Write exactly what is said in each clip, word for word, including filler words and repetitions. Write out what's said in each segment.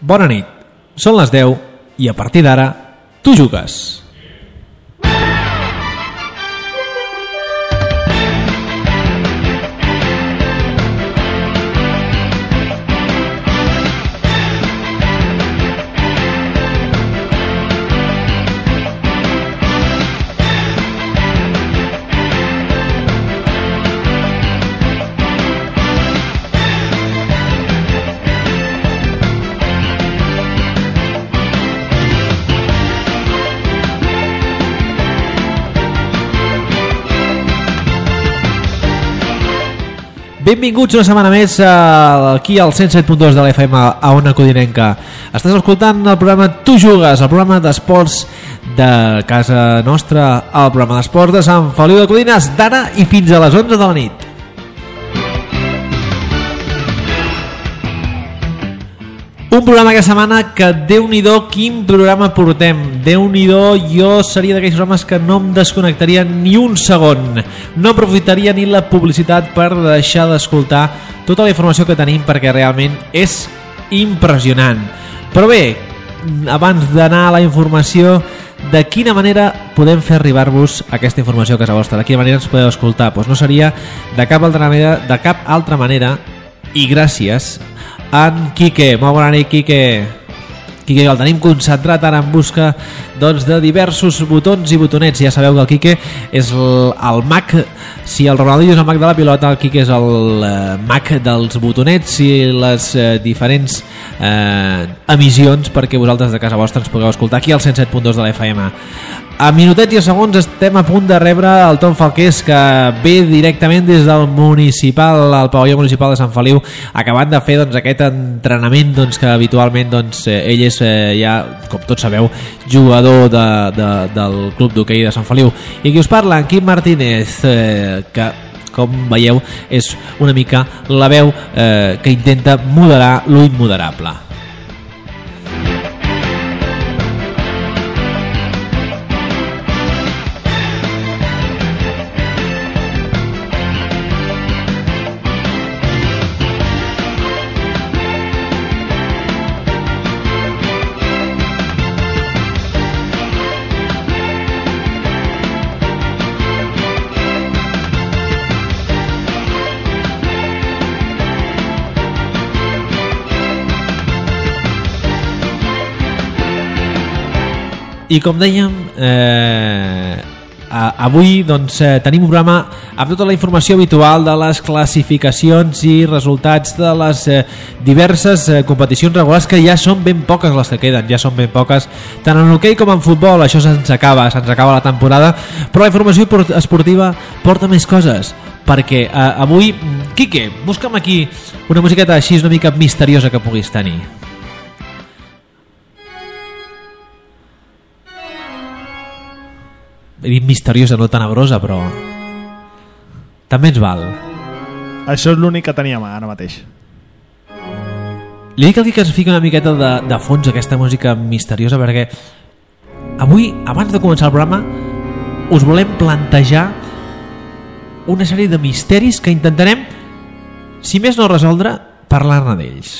Bona nit, són les deu i a partir d'ara tu jugues. Benvinguts una setmana més aquí al cent set punt dos de l'F M a Ona Codinenca. Estàs escoltant el programa Tu Jugues, el programa d'esports de casa nostra, el programa d'esports de Sant Feliu de Codines, d'ara i fins a les onze de la nit. Un programa aquesta setmana que, Déu-n'hi-do, quin programa portem. Déu-n'hi-do, jo seria d'aquells programes que no em desconnectaria ni un segon. No aprofitaria ni la publicitat per deixar d'escoltar tota la informació que tenim, perquè realment és impressionant. Però bé, abans d'anar a la informació, de quina manera podem fer arribar-vos aquesta informació a casa vostra? De quina manera ens podeu escoltar? Doncs no seria de cap altra manera, de cap altra manera i gràcies en Quique. Molt bona nit, Quique. Quique, el tenim concentrat ara en busca doncs, de diversos botons i botonets. Ja sabeu que el Quique és el, el mag. Si el Ronaldinho és el mag de la pilota, el Quique és el eh, mag dels botonets i les eh, diferents eh, emissions perquè vosaltres de casa vostra ens pugueu escoltar aquí al cent set punt dos de l'F M. A minutets i a segons estem a punt de rebre el Tom Falqués, que ve directament des del municipal, al pavelló municipal de Sant Feliu, acabant de fer doncs, aquest entrenament doncs, que habitualment doncs, ell és eh, ja, com tots sabeu, jugador de, de, del club d'hoquei de Sant Feliu. I aquí us parla en Quim Martínez, eh, que com veieu és una mica la veu eh, que intenta moderar lo immoderable. I com dèiem, eh, avui doncs, eh, tenim un programa amb tota la informació habitual de les classificacions i resultats de les eh, diverses eh, competicions regulars, que ja són ben poques les que queden, ja són ben poques, tant en hoquei com en futbol. Això se'ns acaba, se'ns acaba la temporada, però la informació esportiva porta més coses, perquè eh, avui, Quique, busca'm aquí una musiqueta així una mica misteriosa que puguis tenir. He dit misteriosa, no tenebrosa, però també ens val. Això és l'únic que teníem ara mateix. Li dic al que es fica una miqueta de, de fons aquesta música misteriosa, perquè avui, abans de començar el programa, us volem plantejar una sèrie de misteris que intentarem, si més no resoldre, parlar-ne d'ells.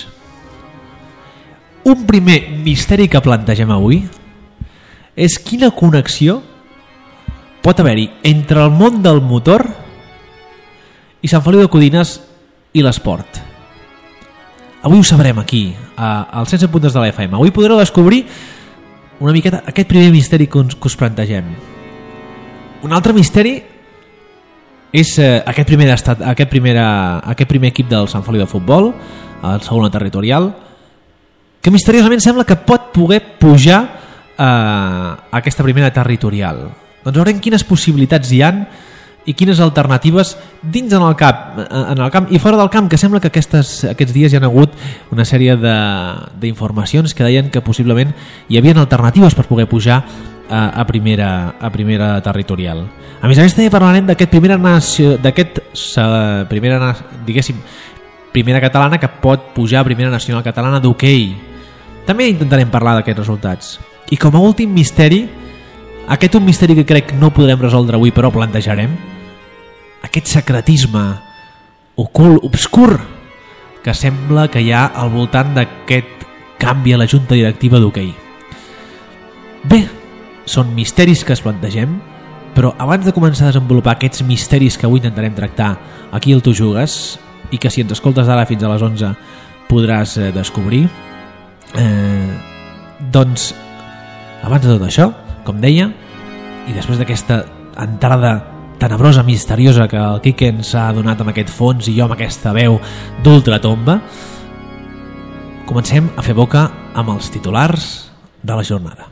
Un primer misteri que plantegem avui és quina connexió pot haver-hi entre el món del motor i Sant Feliu de Codines i l'esport. Avui ho sabrem aquí, al cent set punt dos de l'F M. Avui podreu descobrir una miqueta aquest primer misteri que us, que us plantegem. Un altre misteri és eh, aquest, primer estat, aquest, primera, aquest primer equip del Sant Feliu de futbol, el segona territorial, que misteriosament sembla que pot poder pujar eh, a aquesta primera territorial. Doncs veurem quines possibilitats hi han i quines alternatives dins en el, cap, en el camp i fora del camp, que sembla que aquestes, aquests dies hi ha hagut una sèrie d'informacions que deien que possiblement hi havia alternatives per poder pujar a, a, primera, a primera territorial. A més a més també parlarem d'aquest primera nació, d'aquest uh, primera, diguéssim, primera catalana que pot pujar a primera nacional catalana d'hoquei. També intentarem parlar d'aquests resultats. I com a últim misteri, aquest un misteri que crec no podrem resoldre avui, però plantejarem aquest secretisme ocult, obscur, que sembla que hi ha al voltant d'aquest canvia la junta directiva d'hoquei. Bé, són misteris que es plantegem, però abans de començar a desenvolupar aquests misteris que avui intentarem tractar aquí al Tu Jugues, i que si ens escoltes d'ara fins a les onze podràs eh, descobrir, eh, doncs abans de tot això, com deia, i després d'aquesta entrada tenebrosa, misteriosa que el Quique ens ha donat amb aquest fons i jo amb aquesta veu d'ultratomba, comencem a fer boca amb els titulars de la jornada.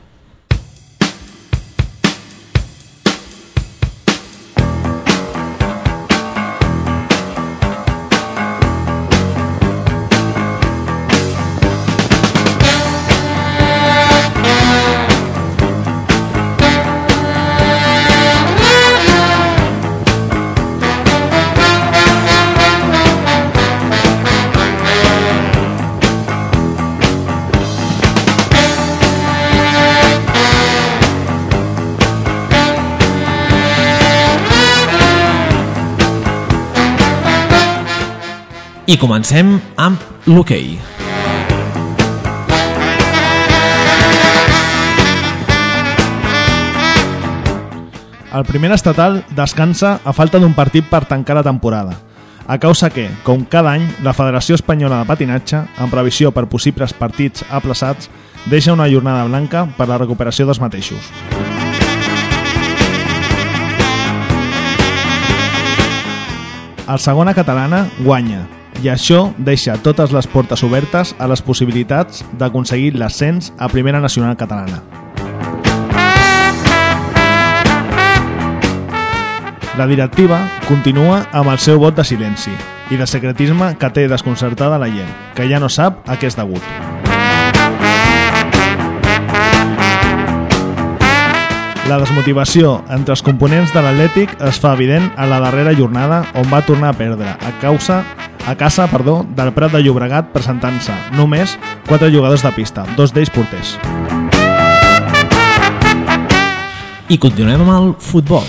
I comencem amb l'hoquei. El primer estatal descansa a falta d'un partit per tancar la temporada, a causa que, com cada any, la Federació Espanyola de Patinatge, en previsió per possibles partits aplaçats, deixa una jornada blanca per la recuperació dels mateixos. El segona catalana guanya, i això deixa totes les portes obertes a les possibilitats d'aconseguir l'ascens a Primera Nacional Catalana. La directiva continua amb el seu vot de silenci i de secretisme que té desconcertada la gent, que ja no sap a què és degut. La desmotivació entre els components de l'Atlètic es fa evident a la darrera jornada, on va tornar a perdre a causa a casa perdó, del Prat de Llobregat, presentant-se només quatre jugadors de pista, dos d'ells porters. I continuem amb el futbol.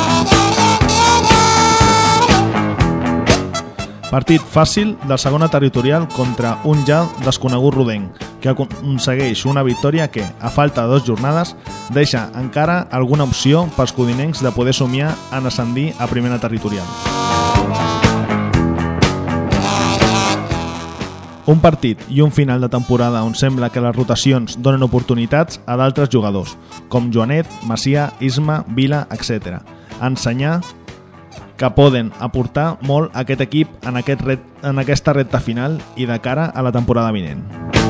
Partit fàcil del segona territorial contra un ja desconegut rodenc, que aconsegueix una victòria que, a falta de dues jornades, deixa encara alguna opció pels codinencs de poder somiar en ascendir a Primera Territorial. Un partit i un final de temporada on sembla que les rotacions donen oportunitats a d'altres jugadors, com Joanet, Macià, Isma, Vila, etcètera. Ensenyar que poden aportar molt a aquest equip en, aquest ret, en aquesta recta final i de cara a la temporada vinent.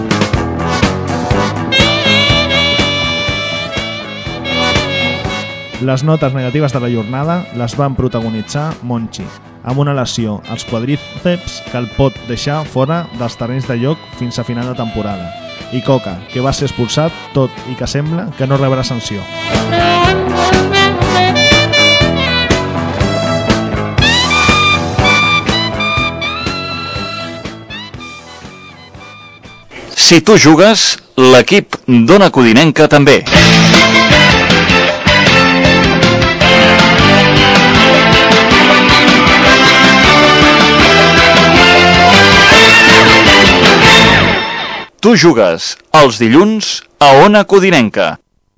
Les notes negatives de la jornada les van protagonitzar Monchi, amb una lesió als quadríceps que el pot deixar fora dels terrenys de joc fins a final de temporada, i Coca, que va ser expulsat, tot i que sembla que no rebrà sanció. Si tu jugues, l'equip d'Ona Codinenca també. Tu jugues els dilluns a Ona Codinenca.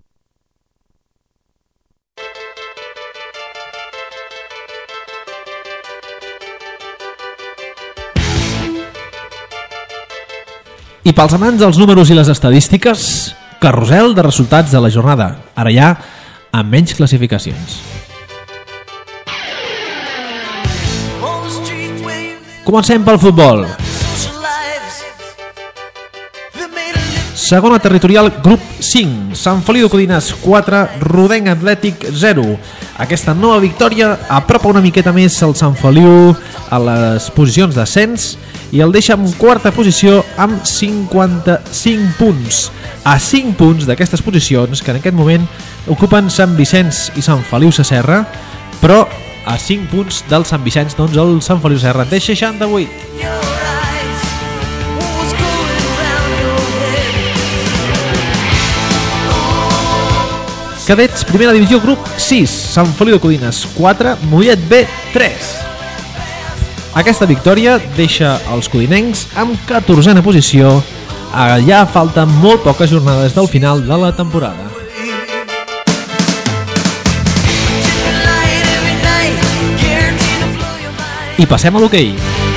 I pels amants dels números i les estadístiques, carrusel de resultats de la jornada, ara ja amb menys classificacions. Comencem pel futbol. Segona territorial, grup cinc, Sant Feliu de Codines quatre, Rodenc Atlètic zero. Aquesta nova victòria apropa una miqueta més el Sant Feliu a les posicions d'ascens i el deixa en quarta posició amb cinquanta-cinc punts. A cinc punts d'aquestes posicions que en aquest moment ocupen Sant Vicenç i Sant Feliu Sasserra, però a cinc punts del Sant Vicenç, doncs el Sant Feliu Sasserra té seixanta-vuit. Cadets, primera divisió, grup sis, Sant Feliu de Codines quatre, Mollet B tres. Aquesta victòria deixa els codinencs amb catorzena posició ja falten molt poques jornades del final de la temporada. I passem a l'hoquei.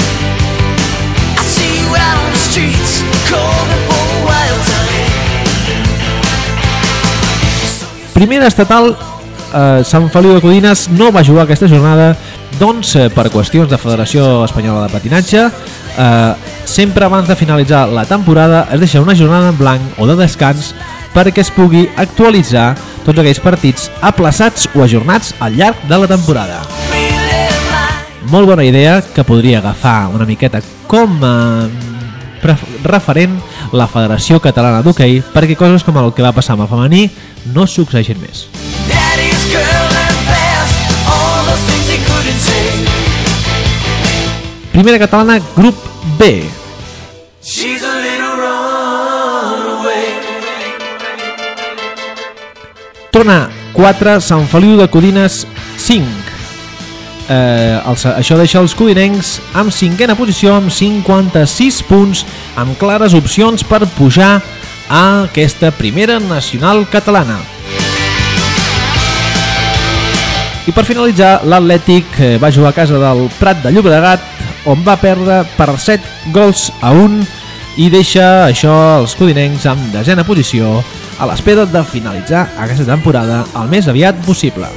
Primera estatal, eh, Sant Feliu de Codines no va jugar aquesta jornada, doncs eh, per qüestions de Federació Espanyola de Patinatge, eh, sempre abans de finalitzar la temporada es deixa una jornada en blanc o de descans perquè es pugui actualitzar tots aquells partits aplaçats o ajornats al llarg de la temporada. Molt bona idea que podria agafar una miqueta com a referent la Federació Catalana d'Hoquei perquè coses com el que va passar amb el femení no succeeixin més. Primera catalana, grup B. Trona quatre, Sant Feliu de Codines cinc. Eh, el, això deixa els codinencs amb cinquena posició amb cinquanta-sis punts, amb clares opcions per pujar a aquesta primera nacional catalana. I per finalitzar, l'Atlètic va jugar a casa del Prat de Llobregat, on va perdre per set gols a un i deixa això els codinencs amb desena posició a l'espera de finalitzar aquesta temporada el més aviat possible.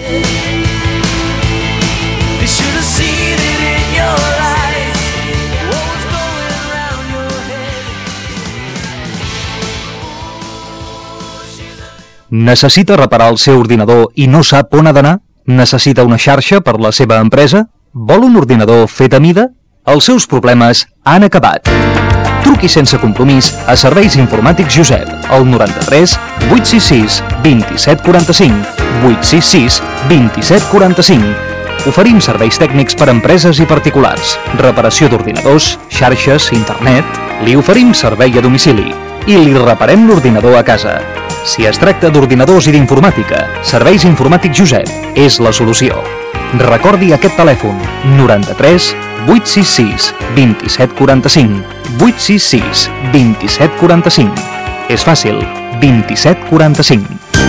Necessita reparar el seu ordinador i no sap on ha d'anar? Necessita una xarxa per la seva empresa? Vol un ordinador fet a mida? Els seus problemes han acabat. Truqui sense compromís a Serveis Informàtics Josep, al noranta-tres vuit sis sis vint set quaranta-cinc, vuit sis sis vint set quaranta-cinc. Oferim serveis tècnics per a empreses i particulars, reparació d'ordinadors, xarxes, internet. Li oferim servei a domicili i li reparem l'ordinador a casa. Si es tracta d'ordinadors i d'informàtica, Serveis Informàtics Josep és la solució. Recordi aquest telèfon noranta-tres vuit sis sis vint set quaranta-cinc, vuit sis sis vint set quaranta-cinc. És fàcil, vint set quaranta-cinc.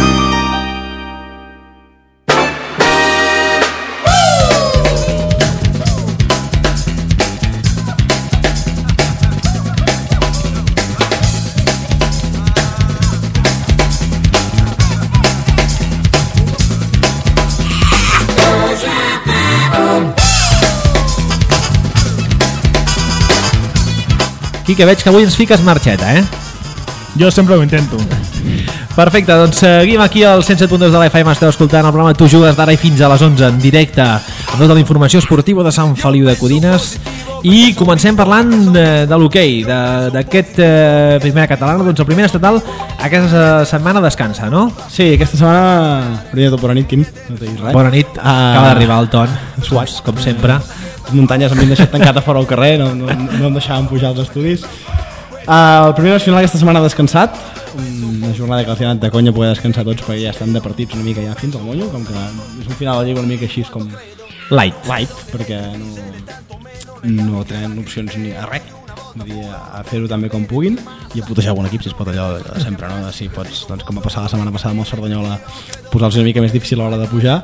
Quique, veig que avui ens fiques marxeta, eh? Jo sempre ho intento. Perfecte, doncs seguim aquí al cent set punt dos de la F M. Esteu escoltant el programa Tu jugues d'ara i fins a les onze en directe amb tota la informació esportiva de Sant Feliu de Codines i comencem parlant de, de l'hoquei, d'aquest eh, primera catalana. Doncs el primer estatal aquesta setmana descansa, no? Sí, aquesta setmana primer de tot, bona nit, Quim, no t'he dit res. Bona nit, uh, acaba d'arribar el Ton Suàs, com sempre. Les muntanyes m'han deixat tancat a fora al carrer, no, no, no em deixaven pujar als estudis. Uh, el primer nacional aquesta setmana ha descansat, una jornada que al final de conya poder descansar tots perquè ja estan de partits una mica ja fins al monyo, com que és un final de lliga una mica així com light, light perquè no, no tenen opcions ni a res, vull dir, a fer-ho tan bé com puguin i a putejar algun equip si es pot, allò de sempre, no? De si pots, doncs, com va passar la setmana passada amb el Cerdanyola, posar-los una mica més difícil a l'hora de pujar.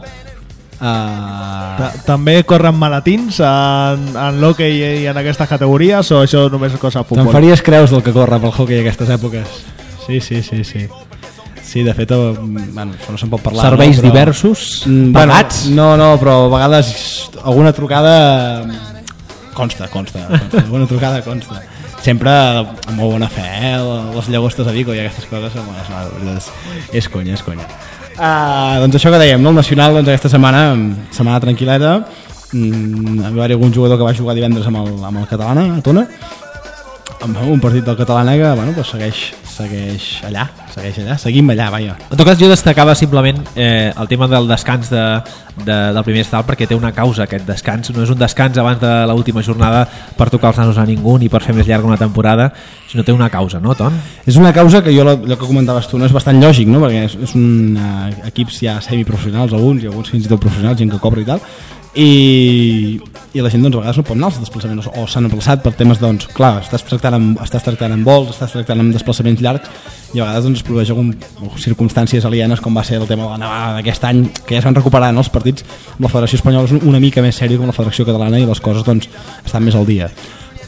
Uh... També corren malatins en, en l'hoquei i en aquestes categories o això només és cosa de futbol? Te'n faries creus del que corre pel hoquei aquestes èpoques? Sí, sí, sí, sí. Sí, de fet, bueno, no se'n pot parlar. Serveis no, però... diversos, pagats? Bueno, no, no, però a vegades alguna trucada consta, consta, consta alguna trucada consta. Sempre amb molt bona fe, eh? Les llagostes a Vico i aquestes coses, bueno, és, és conya, és conya. Uh, doncs això que dèiem, no? El nacional doncs, aquesta setmana, setmana tranquil·leta, mm, va haver algun jugador que va jugar divendres amb el, amb el Catalana a Tona, amb un partit del Catalana que bueno, doncs segueix, segueix allà, segueix allà, seguim allà, vaja. En tot cas jo destacava simplement eh, el tema del descans de, de, del primer estatal perquè té una causa aquest descans, no és un descans abans de l'última jornada per tocar els nanos a ningú ni per fer més llarga una temporada, sinó té una causa, no, Ton? És una causa que jo, allò que comentaves tu, no és bastant lògic, no? Perquè és, és un uh, equips ja semiprofessionals alguns i alguns fins i tot professionals, gent que cobra i tal, i, i la gent doncs, a vegades no pot anar als desplaçaments o s'han aplaçat per temes, doncs, clar, estàs tractant amb, estàs tractant amb vols, estàs tractant amb desplaçaments llargs i a vegades doncs, es produeix algun, circumstàncies alienes com va ser el tema de la nevada d'aquest any, que ja es van recuperar en els partits. La Federació Espanyola és una mica més sèria com la Federació Catalana i les coses doncs, estan més al dia,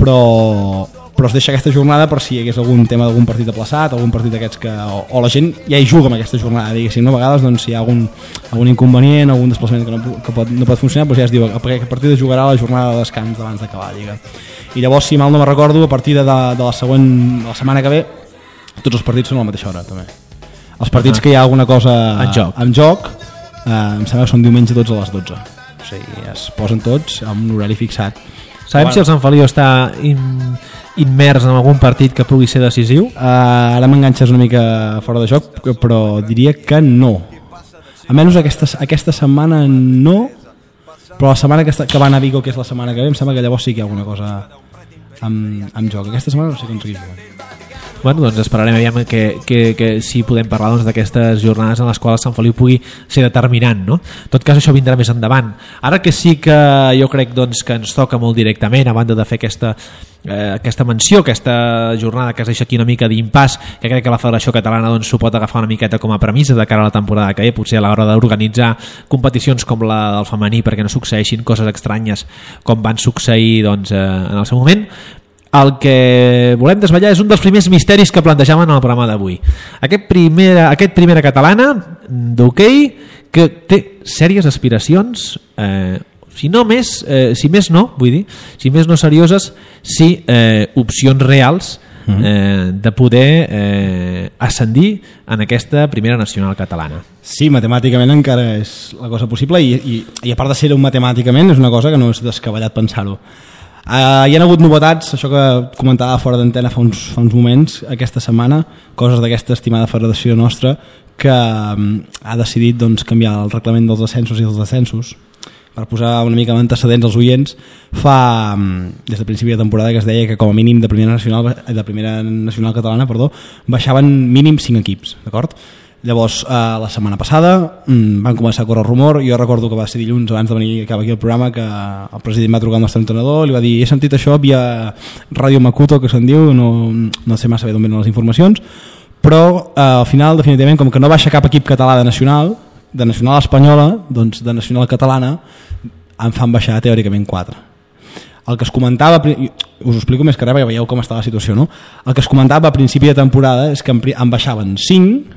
però però es deixa aquesta jornada per si hi hagués algun tema d'algun partit aplaçat, algun partit d'aquests que... O, o la gent ja hi juga amb aquesta jornada, diguéssim, no? A vegades doncs, si hi ha algun, algun inconvenient, algun desplaçament que no, que pot, no pot funcionar, doncs ja es diu perquè aquest partit es jugarà a la jornada de descans d'abans d'acabar la Lliga. I llavors, si mal no me recordo, a partir de, de la següent, de la setmana que ve, tots els partits són a la mateixa hora, també. Els partits uh -huh. que hi ha alguna cosa en joc, en joc eh, em sembla que són diumenge tots a les dotze. O sigui, es posen tots amb un horari fixat. Sabem bueno, si el Sant Feliu està in, immers en algun partit que pugui ser decisiu? Uh, ara m'enganxes una mica fora de joc, però diria que no. Almenys aquesta, aquesta setmana no, però la setmana que, està, que va anar a Vigo, que és la setmana que ve, em sembla que llavors sí que hi ha alguna cosa amb, amb joc. Aquesta setmana no sé com seguir jugant. Bueno, doncs esperarem aviam que, que, que si podem parlar doncs, d'aquestes jornades en les quals Sant Feliu pugui ser determinant, no? En tot cas, això vindrà més endavant. Ara que sí que jo crec doncs, que ens toca molt directament, a banda de fer aquesta, eh, aquesta menció, aquesta jornada que es deixa aquí una mica d'impàs, que crec que la Federació Catalana doncs, s'ho pot agafar una miqueta com a premissa de cara a la temporada que ve, potser a l'hora d'organitzar competicions com la del femení, perquè no succeeixin coses estranyes com van succeir doncs, eh, en el seu moment. El que volem desvetllar és un dels primers misteris que plantejaven en el programa d'avui. Aquest primera, aquest primera catalana d'hoquei que té sèries aspiracions, eh, si no més, eh, si més no, vull dir, si més no serioses, sí eh, opcions reals eh, de poder eh, ascendir en aquesta primera nacional catalana. Sí, matemàticament encara és la cosa possible i, i, i a part de ser-ho matemàticament és una cosa que no és descabellat pensar-ho. Uh, hi ha hagut novetats, això que comentava fora d'antena fa uns, fa uns moments, aquesta setmana, coses d'aquesta estimada federació nostra que um, ha decidit doncs, canviar el reglament dels ascensos i dels descensos. Per posar una mica d'antecedents als oients, fa um, des de principi de temporada que es deia que com a mínim de primera nacional, de primera nacional catalana perdó, baixaven mínim cinc equips, d'acord? Llavors, eh, la setmana passada mm, van començar a córrer el rumor. Jo recordo que va ser dilluns abans de venir cap aquí al programa que el president va trucar al nostre entrenador i li va dir, he sentit això via Ràdio Makuto, que se'n diu, no, no sé massa bé d'on venen les informacions, però eh, al final definitivament com que no baixa cap equip català de nacional, de nacional espanyola, doncs de nacional catalana en fan baixar teòricament quatre. El que es comentava, us ho explico més que res perquè veieu com està la situació, no? El que es comentava a principi de temporada és que en, en baixaven cinc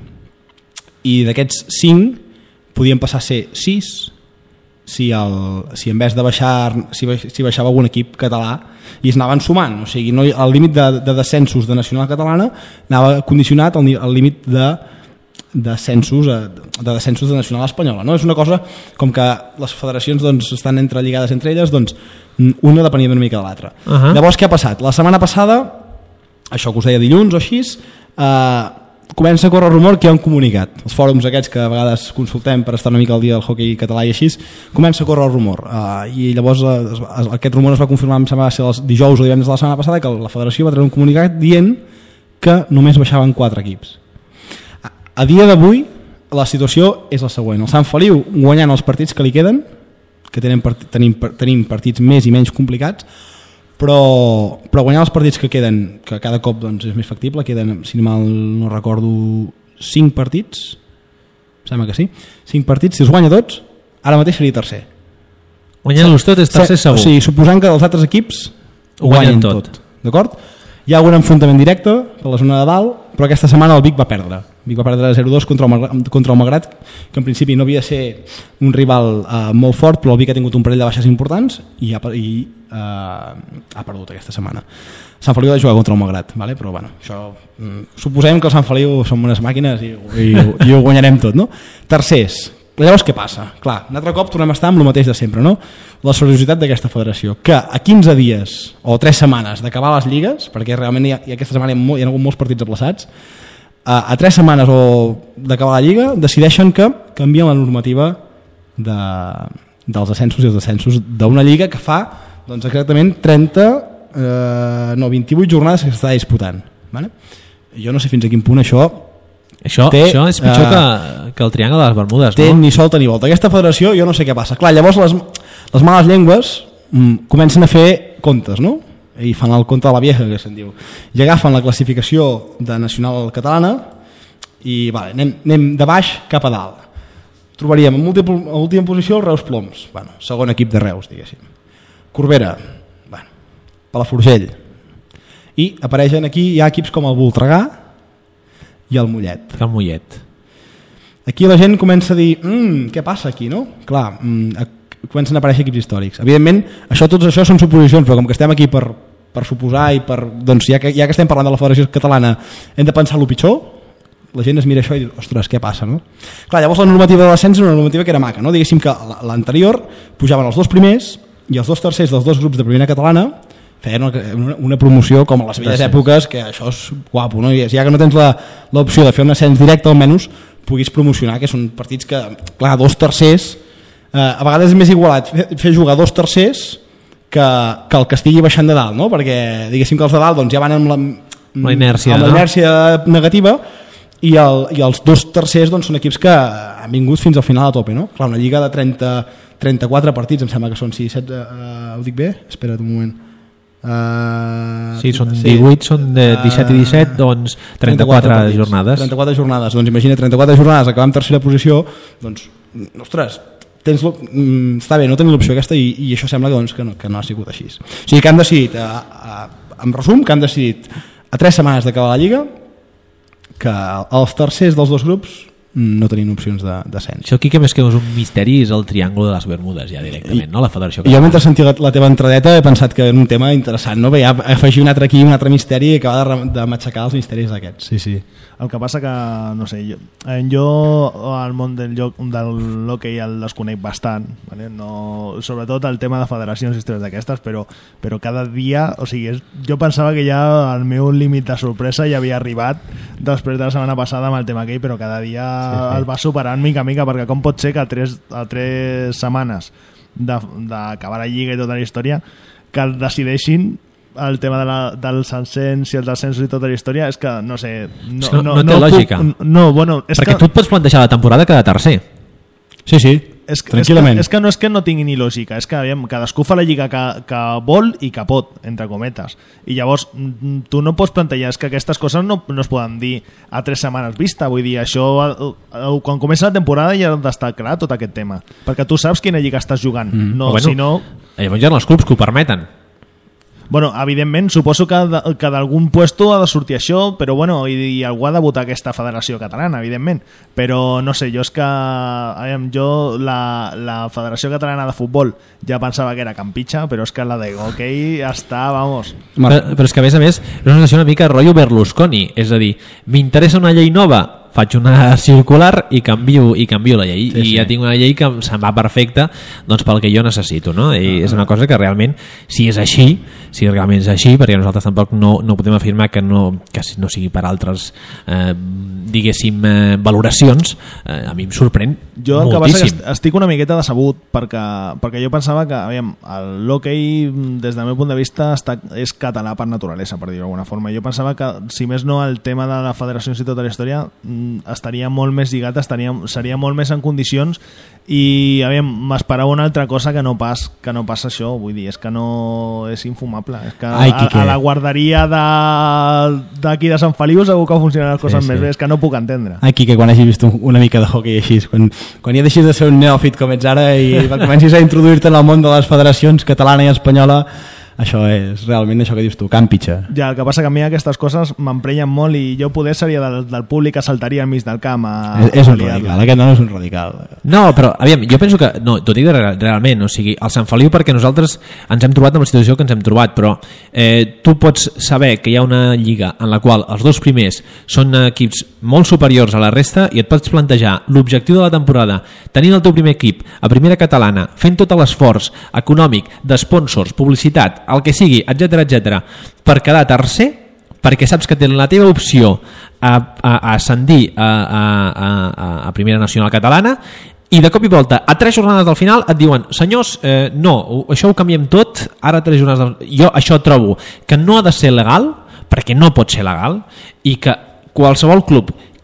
i d'aquests cinc podien passar a ser sis si, el, si en vez de baixar si, si baixava algun equip català i es anaven sumant, o sigui, no, el límit de, de descensos de nacional catalana anava condicionat al, al límit de descensos, de descensos de nacional espanyola, no? És una cosa com que les federacions doncs, estan entrelligades entre elles, doncs una depenia una mica de l'altra. Uh-huh. Llavors què ha passat? La setmana passada, això que us deia dilluns o així, eh, comença a córrer el rumor que hi ha un comunicat. Els fòrums aquests que a vegades consultem per estar una mica al dia del hoquei català i així, comença a córrer el rumor. Uh, I llavors uh, aquest rumor es va confirmar, em sembla que va ser els dijous o divendres de la setmana passada, que la federació va treure un comunicat dient que només baixaven quatre equips. A, a dia d'avui la situació és la següent. El Sant Feliu guanyant els partits que li queden, que tenen part, tenim, tenim partits més i menys complicats, però, però guanyar els partits que queden, que cada cop doncs, és més factible, queden, si mal no recordo, cinc partits, sembla que sí, cinc partits, si els guanya tots, ara mateix seria tercer. Guanyant-los tots és tercer segur. O sigui, suposant que els altres equips ho guanyen tot. tot. D'acord? Hi ha un enfrontament directe per la zona de dalt, però aquesta setmana el Vic va perdre. El Vic va perdre zero dos contra, contra el Malgrat, que en principi no havia de ser un rival eh, molt fort, però el Vic ha tingut un parell de baixes importants i ha, i, eh, ha perdut aquesta setmana. Sant Feliu ha de jugar contra el Malgrat, vale? Però bueno, això, mm, suposem que el Sant Feliu som unes màquines i, i, i ho guanyarem tot, no? Tercers. Llavors què passa? Clar, un altre cop tornem a estar amb el mateix de sempre, no? La seriositat d'aquesta federació, que a quinze dies o tres setmanes d'acabar les lligues, perquè realment hi ha, i aquesta setmana hi ha, molt, hi ha hagut molts partits aplaçats, a, a tres setmanes o d'acabar la lliga decideixen que canvien la normativa de, dels ascensos i els descensos d'una lliga que fa doncs, exactament trenta, eh, no, vint-i-vuit jornades que s'està disputant. Vale? Jo no sé fins a quin punt això Això, té, això és pitjor uh, que, que el Triangle de les Bermudes, té no? ni solta ni volta. Aquesta federació jo no sé què passa. Clar, llavors les, les males llengües mm, comencen a fer comptes, no? I fan el compte de la vieja, que se'n diu. I agafen la classificació de nacional catalana i vale, anem, anem de baix cap a dalt. Trobaríem en última posició el Reus Ploms, bueno, segon equip de Reus, diguéssim. Corbera, bueno, Palafrugell. I apareixen aquí, hi ha equips com el Voltregà i el Mollet. El Mollet. Aquí la gent comença a dir, mmm, què passa aquí, no? Clar, mm, comencen a aparèixer equips històrics. Evidentment, això, tots això són suposicions, però com que estem aquí per, per suposar i per, doncs ja que, ja que estem parlant de la Federació Catalana hem de pensar el pitjor, la gent es mira això i diu, ostres, què passa, no? Clar, llavors la normativa de l'ascens era una normativa que era maca, no? Diguéssim que l'anterior pujaven els dos primers i els dos tercers dels dos grups de primera catalana feien una, una promoció com a les velles èpoques, que això és guapo, no? I ja que no tens l'opció de fer un ascens directe, almenys puguis promocionar, que són partits que, clar, dos tercers, eh, a vegades és més igualat fer, fer jugar dos tercers que, que el que estigui baixant de dalt, no? Perquè diguéssim que els de dalt doncs, ja van amb la, la inèrcia, amb la no? inèrcia negativa i, el, i els dos tercers doncs, són equips que han vingut fins al final a tope, no? Clar, una lliga de trenta, trenta-quatre partits, em sembla que són, sí, set, uh, ho dic bé? Espera't un moment. Uh, sí, són divuit, són de disset i disset, doncs trenta-quatre jornades. trenta-quatre jornades, doncs imagina trenta-quatre jornades, acabar en tercera posició, doncs, ostres, tens mm, està bé, no tens l'opció aquesta i, i això sembla doncs, que, no, que no ha sigut així. O sigui que han decidit, a, a, en resum, que han decidit a tres setmanes d'acabar la Lliga que els tercers dels dos grups no tenien opcions d'ascens. Això aquí que més que és un misteri és el triàngul de les Bermudes ja directament, I, no? La Federació Catalana. Jo mentre sentia la, la teva entradeta he pensat que era un tema interessant, no? Ja afegir un altre aquí, un altre misteri i acabar de, de matxacar els misteris d'aquests. Sí, sí. El que passa que, no sé, jo, jo al món del joc del l'hoquei el desconec bastant, ¿vale? No, sobretot el tema de federacions i històries d'aquestes, però, però cada dia, o sigui, és, jo pensava que ja el meu límit de sorpresa ja havia arribat després de la setmana passada amb el tema aquell, però cada dia sí, sí. el va superant mica a mica, perquè com pot ser que a tres, a tres setmanes d'acabar la lliga i tota la història que decideixin el tema de la, dels ascens i els ascensos i tota la història és que, no sé... No, no, no, no té no lògica. Puc, no, bueno, és perquè que, tu et pots plantejar la temporada cada tercer. Sí, sí, és, tranquil·lament. És que, és que no és que no tingui ni lògica, és que aviam, cadascú fa la lliga que, que vol i que pot, entre cometes. I llavors tu no pots plantejar, és que aquestes coses no, no es poden dir a tres setmanes vista, vull dir, això quan comença la temporada ja ha d'estar clar tot aquest tema, perquè tu saps quina lliga estàs jugant. Mm. No, bueno, si no... Llavors hi ha els clubs que ho permeten. Bueno, evidentment, suposo que, que d'algun puesto ha de sortir això, però bueno, i, i algú ha de votar aquesta federació catalana, evidentment. Però no sé, jo és que aviam, jo la, la Federació Catalana de Futbol ja pensava que era Campitxa, però és que la de hoquei està, vamos... Però, però és que a més a més és una situació una mica rotllo Berlusconi, és a dir, m'interessa una llei nova, faig una circular i canvio, i canvio la llei, sí, i sí. ja tinc una llei que se'm va perfecta doncs, pel que jo necessito, no? I ah, és una cosa que realment, si és així, si realment és així, perquè nosaltres tampoc no, no podem afirmar que no, que no sigui per altres eh, diguéssim eh, valoracions, eh, a mi em sorprèn jo el moltíssim. Que passa que estic una miqueta decebut perquè, perquè jo pensava que aviam, l'hoquei des del meu punt de vista està, és català per naturalesa, per dir-ho d'alguna forma. Jo pensava que, si més no, el tema de la federació i tota la història estaria molt més lligat, estaria, seria molt més en condicions i m'esperava una altra cosa que no pas que no passa això, vull dir, és que no és infumable, és que Ai, a, a la guarderia d'aquí de, de Sant Feliu segur que funcionen les coses sí, sí. més bé, és que no puc entendre. Ai, Quique, quan hagis vist una mica de hockey així, quan, quan ja deixis de ser un neòfit com ets ara i comencis a introduir-te en el món de les federacions catalana i espanyola, això és realment això que dius tu, Campitxa. Ja, el que passa que a mi aquestes coses m'emprenyen molt i jo poder seria del, del públic que saltaria al mig del camp a, és, és un radical, aquest no és un radical. No, però aviam, jo penso que no, t'ho dic realment, o sigui, el Sant Feliu perquè nosaltres ens hem trobat en la situació que ens hem trobat, però eh, tu pots saber que hi ha una lliga en la qual els dos primers són equips molt superiors a la resta i et pots plantejar l'objectiu de la temporada tenint el teu primer equip a primera catalana, fent tot l'esforç econòmic, d'espònsors, publicitat, el que sigui, etcètera, etcètera, per quedar tercer, perquè saps que tens la teva opció a, a, a ascendir a, a, a, a Primera Nacional Catalana i de cop i volta, a tres jornades del final et diuen, senyors, eh, no, això ho canviem tot, ara tres jornades del... jo això trobo que no ha de ser legal, perquè no pot ser legal, i que qualsevol club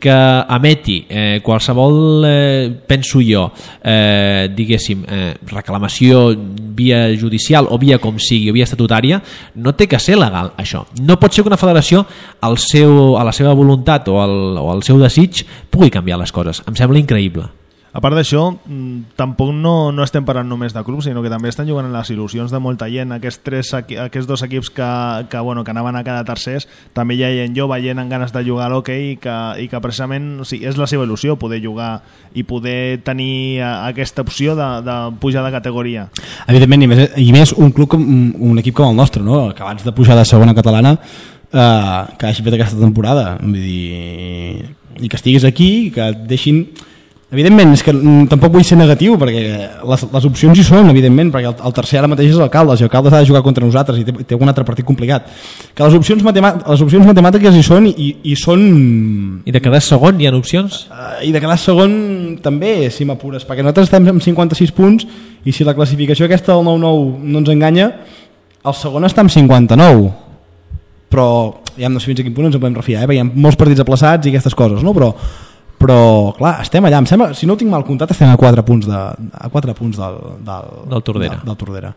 que emeti eh, qualsevol, eh, penso jo, eh, diguéssim, eh, reclamació via judicial o via com sigui, o via estatutària, no té que ser legal això. No pot ser que una federació al seu, a la seva voluntat o al, o al seu desig pugui canviar les coses. Em sembla increïble. A part d'això, tampoc no, no estem parlant només de clubs, sinó que també estan jugant en les il·lusions de molta gent. Aquests, tres, aquests dos equips que, que, bueno, que anaven a cada tercers, també hi ha gent jove, gent amb ganes de jugar a l'hoquei i, que, i que precisament o sigui, és la seva il·lusió poder jugar i poder tenir aquesta opció de, de pujar de categoria. Evidentment, i més, i més un club com, un equip com el nostre, no? Que abans de pujar de segona catalana eh, que hagi fet aquesta temporada, vull dir, i que estiguis aquí, que et deixin... Evidentment, és que tampoc vull ser negatiu perquè les, les opcions hi són, evidentment, perquè el, el tercer ara mateix és l'Alcaldes i l'Alcaldes ha de jugar contra nosaltres i té, té un altre partit complicat, que les opcions, matema, les opcions matemàtiques hi són i, i són... I de quedar segon hi ha opcions? Uh, I de quedar segon també, si m'apures, perquè nosaltres estem amb cinquanta-sis punts i si la classificació aquesta del nou nou no ens enganya, el segon està amb cinquanta-nou, però ja no sé fins a quin punt ens en podem refiar, eh? Perquè hi ha molts partits aplaçats i aquestes coses, no? Però però clar, estem allà, em sembla, si no ho tinc mal comptat estem a quatre punts, de, a quatre punts del, del, del Tordera. Del, del Tordera.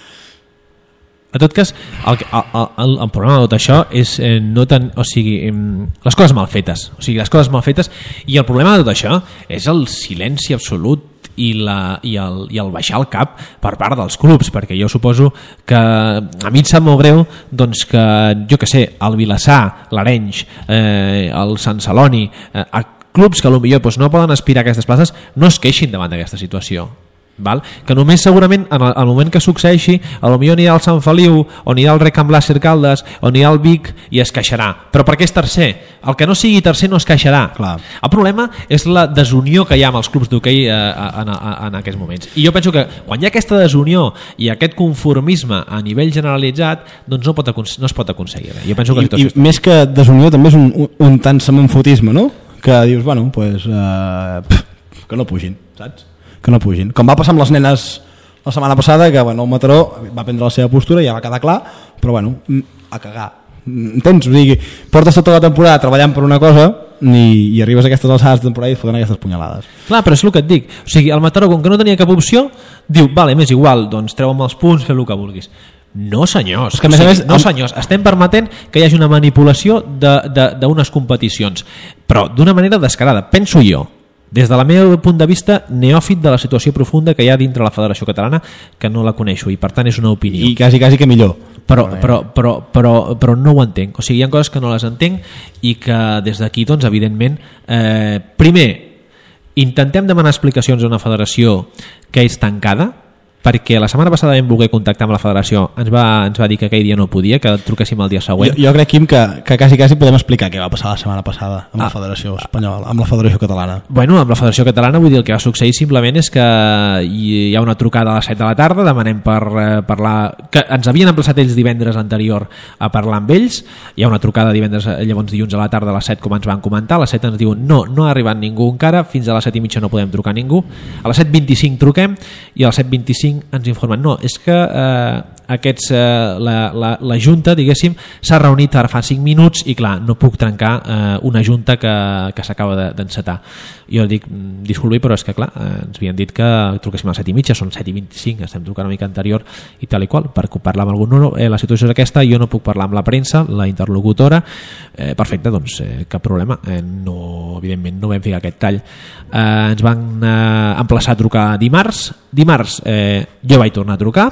En tot cas, el, el, el, el problema de tot això és eh, no tan, o sigui, eh, les coses mal fetes, o sigui, les coses mal fetes, i el problema de tot això és el silenci absolut i, la, i, el, i el baixar el cap per part dels clubs, perquè jo suposo que a mi em sap molt greu doncs que, jo que sé, el Vilassar, l'Arenys, eh, el Sant Celoni, eh, clubs que potser doncs, no poden aspirar a aquestes places no es queixin davant d'aquesta situació, val? Que només segurament en el, el moment que succeeixi potser anirà al Sant Feliu o anirà al Rec Camp Láser Caldes o anirà al Vic i es queixarà, però perquè és tercer, el que no sigui tercer no es queixarà. Clar. El problema és la desunió que hi ha amb els clubs d'hoquei eh, en, en, en aquests moments, i jo penso que quan hi ha aquesta desunió i aquest conformisme a nivell generalitzat doncs no, pot, no es pot aconseguir res. Jo penso que I, i més que desunió també és un, un, un tant semenfotisme, no? Que dius, bueno, pues, uh, pff, que no pugin, saps? Que no pugin. Com va passar amb les nenes la setmana passada, que bueno, el Mataró va prendre la seva postura, ja va quedar clar, però bueno, a cagar. Entens? O sigui, portes tota la temporada treballant per una cosa i, i arribes a aquestes alçades de temporada i et foten aquestes punyalades. Clar, però és el que et dic. O sigui, el Mataró, com que no tenia cap opció, diu, vale, m'és igual, doncs treua'm els punts, fes el que vulguis. No senyors, que, o sigui, més, no senyors, estem permetent que hi hagi una manipulació d'unes competicions, però d'una manera descarada, penso jo, des del meu punt de vista neòfit de la situació profunda que hi ha dintre la Federació Catalana, que no la coneixo i per tant és una opinió. I quasi, quasi que millor. Però, però, però, però, però no ho entenc, o sigui, hi ha coses que no les entenc i que des d'aquí, doncs, evidentment, eh, primer, intentem demanar explicacions a una federació que és tancada, perquè la setmana passada vam voler contactar amb la federació, ens va, ens va dir que aquell dia no podia, que truquéssim el dia següent. Jo, jo crec, Quim, que, que quasi, quasi podem explicar què va passar la setmana passada amb ah. la Federació Espanyola, amb la Federació Catalana. Bueno, amb la Federació Catalana vull dir el que va succeir simplement és que hi ha una trucada a les set de la tarda, demanem per eh, parlar, que ens havien emplaçat ells divendres anterior a parlar amb ells, hi ha una trucada divendres, llavors dilluns a la tarda a les set com ens van comentar, a les set ens diuen no, no ha arribat ningú encara, fins a les set i mitja no podem trucar a ningú, a les set vint-i-cinc truquem i a les set vint-i-cinc ens informen, no, és que eh, aquests, eh, la, la, la Junta, diguéssim, s'ha reunit ara fa cinc minuts i clar, no puc trencar eh, una Junta que, que s'acaba d'encetar. Jo dic, disculpi, però és que clar, eh, ens havien dit que truquéssim a les set i mitja, són set i vint-i-cinc, estem trucant una mica anterior i tal i qual, per parlar amb algú, no, no, eh, la situació és aquesta, jo no puc parlar amb la premsa, la interlocutora, eh, perfecte, doncs eh, cap problema, eh, no, evidentment no vam fer aquest tall. Eh, ens van eh, emplaçar a trucar dimarts, dimarts eh, jo vaig tornar a trucar,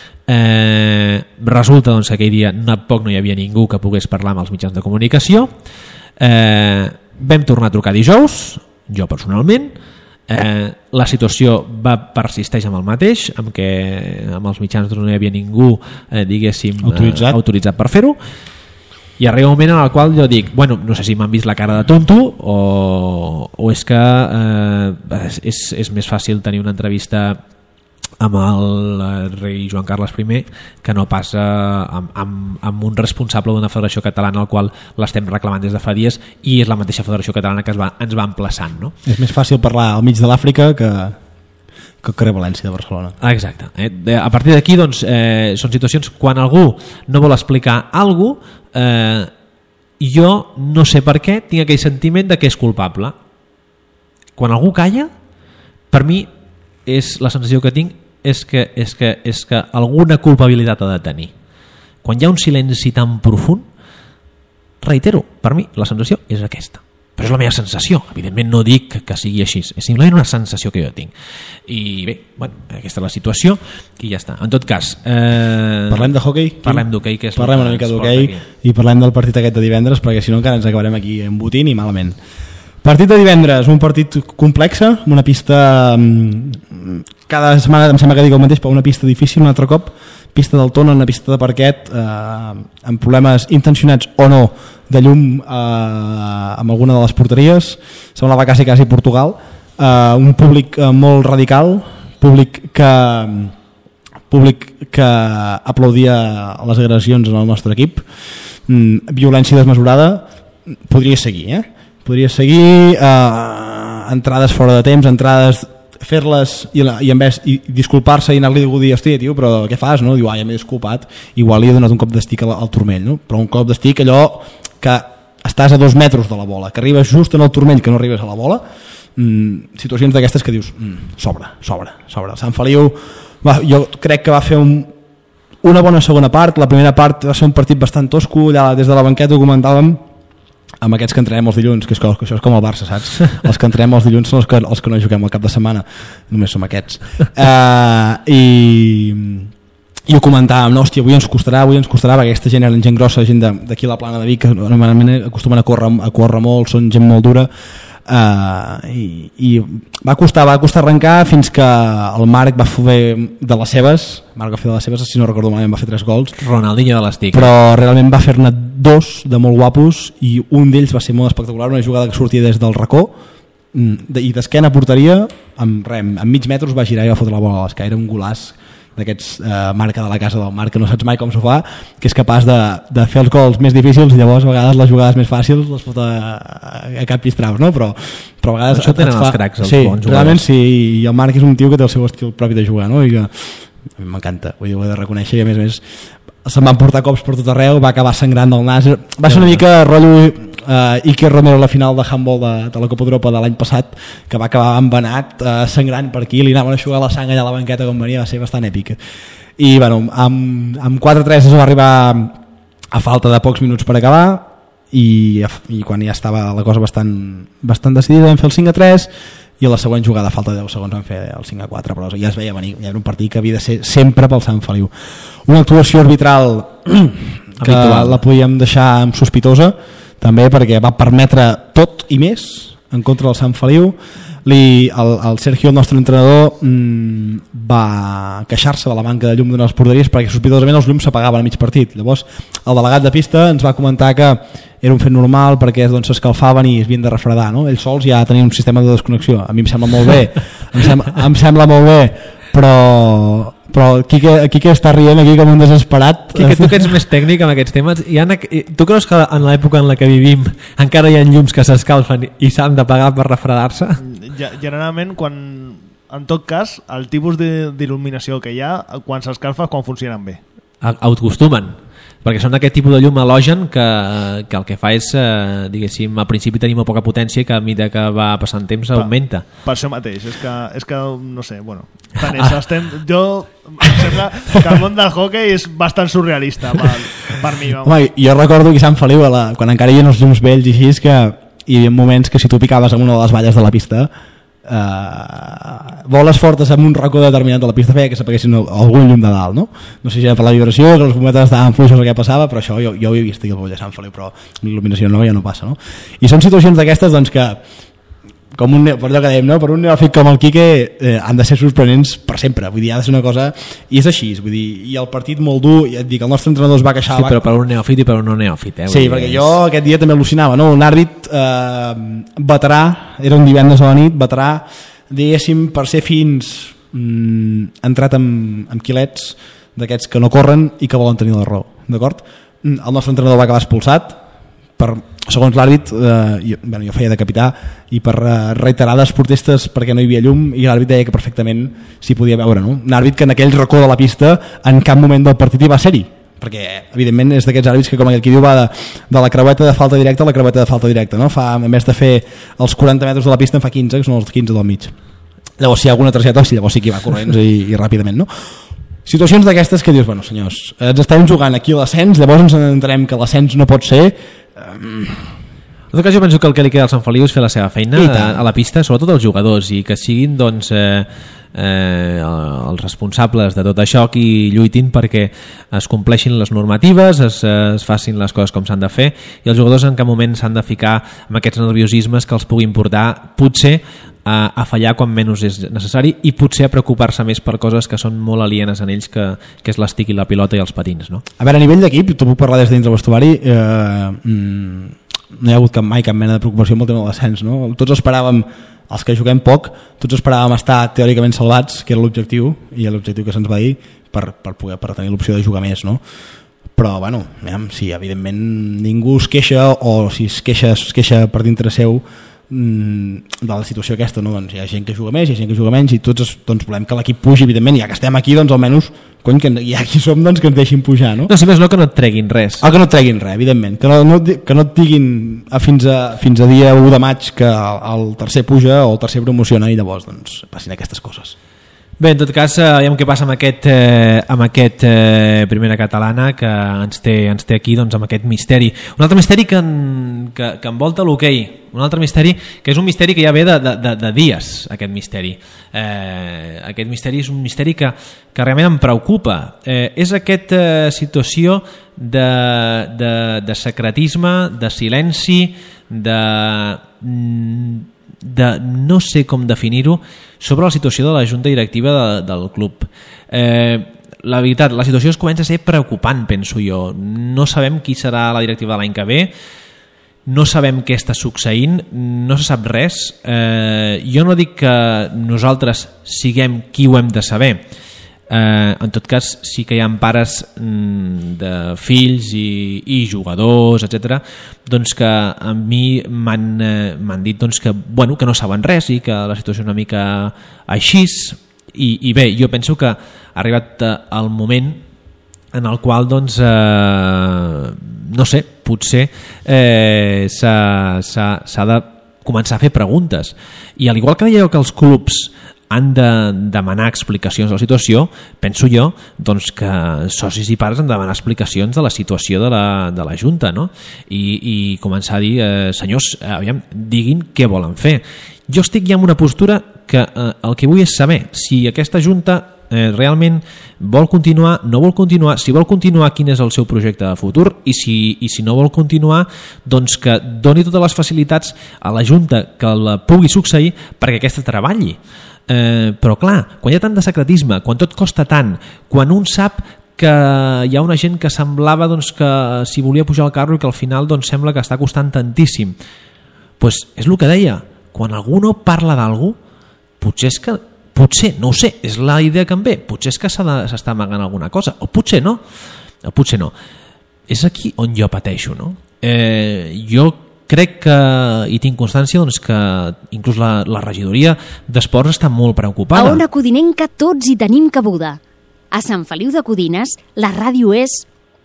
eh, resulta doncs, que aquell dia tampoc no hi havia ningú que pogués parlar amb els mitjans de comunicació, eh, vam tornar a trucar dijous, jo personalment, eh, la situació va persisteix amb el mateix, amb que amb els mitjans no hi havia ningú eh, diguéssim autoritzat. Eh, autoritzat per fer-ho, i arriba un moment en el qual jo dic, bueno, no sé si m'han vist la cara de tonto o, o és que eh, és, és més fàcil tenir una entrevista amb el rei Joan Carles I que no passa amb, amb, amb un responsable d'una federació catalana al qual l'estem reclamant des de fa dies i és la mateixa federació catalana que es va, ens va emplaçant, no? És més fàcil parlar al mig de l'Àfrica que, que al carrer València de Barcelona. Exacte. Eh? A partir d'aquí doncs, eh, són situacions quan algú no vol explicar alguna cosa, eh, jo no sé per què tinc aquell sentiment de que és culpable. Quan algú calla, per mi és la sensació que tinc és que, és que, és que alguna culpabilitat ha de tenir. Quan hi ha un silenci tan profund, reitero, per mi la sensació és aquesta. Però és la meva sensació, evidentment no dic que, que sigui així, és simplement una sensació que jo tinc. I bé, bueno, aquesta és la situació i ja està. En tot cas, eh... parlem de hoquei? Parlem d'hoquei, que és parlem una mica d'hoquei i parlem del partit aquest de divendres, perquè si no encara ens acabarem aquí embotint i malament. Partit de divendres, un partit complex, una pista, cada setmana em sembla que dic el mateix, però una pista difícil un altre cop, pista del Tona, una pista de parquet eh, amb problemes intencionats o no de llum eh, amb alguna de les porteries, semblava quasi quasi Portugal, eh, un públic eh, molt radical, públic que públic que aplaudia les agressions en el nostre equip, mm, violència desmesurada, podria seguir, eh? podria seguir eh, entrades fora de temps, entrades fer-les i, la, i en vez i disculpar-se i anar-li a dir, hòstia, tio, però què fas? No? Diu, ah, ja m'he disculpat, igual li he donat un cop d'estic al, al turmell, no? Però un cop d'estic allò que estàs a dos metres de la bola, que arribes just en el turmell, que no arribes a la bola, mmm, situacions d'aquestes que dius, mmm, sobra, sobra, sobra. El Sant Feliu va, jo crec que va fer un, una bona segona part, la primera part va ser un partit bastant tosco, allà des de la banqueta ho comentàvem, amb aquests que entrenem els dilluns, que, és, que això és com el Barça, saps? Els que entrenem els dilluns són els que, els que no juguem al cap de setmana, només som aquests. Uh, i, I ho comentàvem, no, hòstia, avui ens costarà, avui ens costarà, perquè aquesta gent era gent grossa, gent d'aquí a la plana de Vic, que normalment acostumen a córrer, a córrer molt, són gent molt dura, uh, i, i va costar, va costar arrencar fins que el Marc va fer de les seves, Marc va fer de les seves, si no recordo malament va fer tres gols, Ronaldinho de l'estic, però realment va fer-ne dos de molt guapos i un d'ells va ser molt espectacular, una jugada que sortia des del racó i d'esquena a porteria amb, rem, amb mig metres va girar i va fotre la bola a l'esquena, era un golaç d'aquests eh, marca de la casa del Marc, que no saps mai com s'ho fa, que és capaç de, de fer els gols més difícils i llavors a vegades les jugades més fàcils les fot a, a, a cap pistraus, no? Però, però a vegades això tenen fa... els cracs, els sí, bons jugadors. Realment sí, i el Marc és un tio que té el seu estil propi de jugar, no? I que a mi m'encanta, vull dir, ho he de reconèixer, i a més a més se'n van portar cops per tot arreu, va acabar sangrant del nas, va ser una mica rotllo uh, Iker Romero a la final de handball de, de la Copa d'Europa de l'any passat, que va acabar embenat, uh, sangrant per aquí, li anaven a jugar la sang allà a la banqueta com venia, va ser bastant èpic. I bueno, amb, amb quatre tres es va arribar a falta de pocs minuts per acabar i, i quan ja estava la cosa bastant, bastant decidida vam fer el cinc a tres i a la següent jugada a falta de deu segons vam fer el cinc a quatre, però ja es veia venir, ja era un partit que havia de ser sempre pel Sant Feliu. Una actuació arbitral que habitual, la podíem deixar sospitosa també perquè va permetre tot i més en contra del Sant Feliu. Li, el, el Sergio, el nostre entrenador, mmm, va queixar-se de la manca de llum d'unes porteries perquè sospitosament els llums s'apagaven a mig partit. Llavors el delegat de pista ens va comentar que era un fet normal perquè doncs, s'escalfaven i es havien de refredar, no? Ells sols ja tenien un sistema de desconnexió, a mi em sembla molt bé em, sembla, em sembla molt bé però, però Quique, Quique està rient aquí com un desesperat. Quique, tu que ets més tècnic amb aquests temes, hi ha, tu creus que en l'època en la que vivim encara hi ha llums que s'escalfen i s'han d'apagar per refredar-se? Generalment, quan, en tot cas, el tipus d'il·luminació que hi ha, quan s'escalfa, quan funcionen bé. Autocostumen, perquè són d'aquest tipus de llum halogen que, que el que fa és, eh, diguéssim, al principi tenim poca potència i que a mesura que va passant temps augmenta. Per, per això mateix, és que, és que no sé, bueno, tant és, estem, jo em sembla que el món del hockey és bastant surrealista per, per mi. Home, jo recordo que Sant Feliu, la, quan encara hi havia els llums vells i així, que hi havia moments que si tu picaves en una de les valles de la pista, Uh, boles fortes amb un racó determinat de la pista feia que s'apaguessin algun llum de dalt, no? No sé si era per la vibració, que els bombetes estaven fluixos o què passava, però això jo, jo ho he vist aquí al Poble de Sant Feliu, però l'il·luminació nova ja no passa, no? I són situacions d'aquestes doncs que com un, per allò que dèiem, no? Per un neòfit com el Quique eh, han de ser sorprenents per sempre, vull dir, ha de ser una cosa i és així, vull dir, i el partit molt dur i et dic, el nostre entrenador es va queixar. Sí, però per un neòfit i per un no neòfit, eh? Sí, dir, perquè és... jo aquest dia també al·lucinava, no? Un àrbit eh, veterà, era un divendres a la nit, veterà, diguéssim, per ser fins mm, entrat amb, amb quilets d'aquests que no corren i que volen tenir la raó, d'acord? El nostre entrenador va acabar expulsat per, segons l'àrbit, eh, jo, bueno, jo feia de capità i per eh, reiterades protestes perquè no hi havia llum i l'àrbit deia que perfectament s'hi podia veure, no? Un àrbit que en aquell racó de la pista en cap moment del partit hi va ser-hi, perquè evidentment és d'aquests àrbits que, com aquell qui diu, va de, de la creueta de falta directa a la creueta de falta directa, no? Fa, en vez de fer els quaranta metres de la pista en fa quinze, que són els quinze del mig. Llavors si hi ha alguna targeta, sí, llavors sí que va corrents i, i ràpidament, no? Situacions d'aquestes que dius, bueno senyors, ens estem jugant aquí a l'ascens, llavors ens entenem que l'ascens no pot ser... Um... En tot cas jo penso que el que li queda al Sant Feliu és fer la seva feina a, a la pista, sobretot els jugadors, i que siguin doncs eh, eh, els responsables de tot això qui lluitin perquè es compleixin les normatives, es, es facin les coses com s'han de fer, i els jugadors en cap moment s'han de ficar amb aquests nerviosismes que els puguin portar potser a, a fallar quan menys és necessari, i potser a preocupar-se més per coses que són molt alienes en ells, que, que és l'estic i la pilota i els patins, no? A veure, a nivell d'equip, tu puc parlar des de dins del vestuari, eh, mm, no hi ha hagut cap, mai cap mena de preocupació amb el tema de l'ascens, no? Tots esperàvem, els que juguem poc, tots esperàvem estar teòricament salvats, que era l'objectiu, i l'objectiu que se'ns va dir per, per, poder, per tenir l'opció de jugar més, no? Però, bueno, si evidentment ningú es queixa, o si es queixa, es queixa per dintre seu de la situació aquesta, no? Doncs hi ha gent que juga més, hi ha gent que juga menys, i tots doncs, volem que l'equip pugi, evidentment, ja que estem aquí, doncs almenys cony, que ja aquí som, doncs que ens deixin pujar, no? No, si més no, que no et treguin res. Ah, que no et treguin res, evidentment, que no, no, que no et diguin a fins, a, fins a dia u de maig que el tercer puja o el tercer promociona, i llavors doncs passin aquestes coses. Bé, en tot cas, veiem què passa amb aquest, eh, amb aquest eh, Primera Catalana que ens té, ens té aquí, doncs, amb aquest misteri. Un altre misteri que, en, que, que envolta l'hoquei, un altre misteri que és un misteri que ja ve de, de, de, de dies, aquest misteri. Eh, aquest misteri és un misteri que, que realment em preocupa. Eh, és aquesta eh, situació de, de, de secretisme, de silenci, de... de no sé com definir-ho, sobre la situació de la junta directiva de, del club. Eh, la veritat, la situació es comença a ser preocupant, penso jo. No sabem qui serà la directiva de l'any que ve, no sabem què està succeint, no se sap res. Eh, jo no dic que nosaltres siguem qui ho hem de saber. Eh, en tot cas, sí que hi ha pares mm, de fills i, i jugadors, etcètera, doncs que a mi m'han eh, m'han dit doncs que, bueno, que no saben res i que la situació és una mica així, i, i bé, jo penso que ha arribat eh, el moment en el qual doncs eh, no sé, potser eh, s'ha, s'ha, s'ha de començar a fer preguntes, i al igual que dèieu que els clubs han de demanar explicacions de la situació, penso jo doncs que socis i pares han de demanar explicacions de la situació de la, de la Junta, no? I, i començar a dir, eh, senyors, aviam, diguin què volen fer. Jo estic ja en una postura que eh, el que vull és saber si aquesta Junta eh, realment vol continuar, no vol continuar, si vol continuar quin és el seu projecte de futur, i si, i si no vol continuar, doncs que doni totes les facilitats a la Junta que la pugui succeir perquè aquesta treballi. Eh, però clar, quan hi ha tant de secretisme, quan tot costa tant, quan un sap que hi ha una gent que semblava doncs, que si volia pujar al carro i que al final doncs, sembla que està costant tantíssim, pues és el que deia, quan algú no parla d'algú, potser és que potser, no ho sé, és la idea que em ve, potser és que s'està amagant alguna cosa, o potser no, o potser no. És aquí on jo pateixo, no? Eh, jo crec que, i tinc constància, doncs, que inclús la, la regidoria d'esports està molt preocupada. A Ona Codinenca tots hi tenim cabuda. A Sant Feliu de Codines la ràdio és...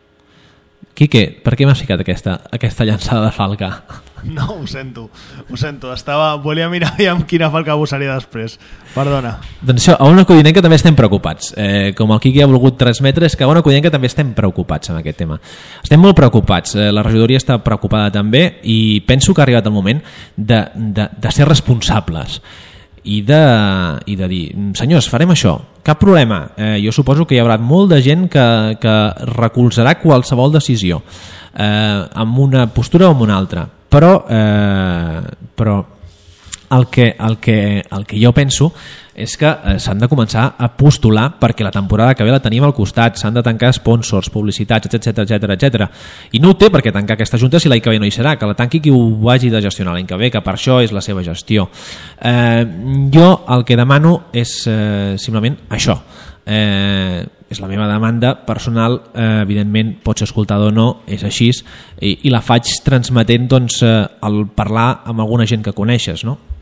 Quique, per què m'has ficat aquesta, aquesta llançada de falca? No, ho sento, ho sento. Estava, volia mirar amb quina falca posaria després. Perdona. Doncs això, a Ona Codinenca també estem preocupats. Eh, com el Quique ha volgut transmetre, és que a Ona Codinenca també estem preocupats amb aquest tema. Estem molt preocupats. Eh, la regidoria està preocupada també, i penso que ha arribat el moment de, de, de ser responsables i de, i de dir, senyors, farem això, cap problema. Eh, jo suposo que hi haurà molt de gent que, que recolzarà qualsevol decisió, eh, amb una postura o amb una altra, però, eh, però el, que, el, que, el que jo penso és que eh, s'han de començar a postular perquè la temporada que ve la tenim al costat, s'han de tancar sponsors, publicitats, etcètera, etcètera, etcètera. I no ho té perquè tancar aquesta junta si l'any que ve no hi serà, que la tanqui qui ho hagi de gestionar l'any que ve, que per això és la seva gestió. Eh, jo el que demano és eh, simplement això. Eh, és la meva demanda personal, eh, evidentment pot ser escoltada o no, és així, i, i la faig transmetent doncs, eh, el parlar amb alguna gent que coneixes, no?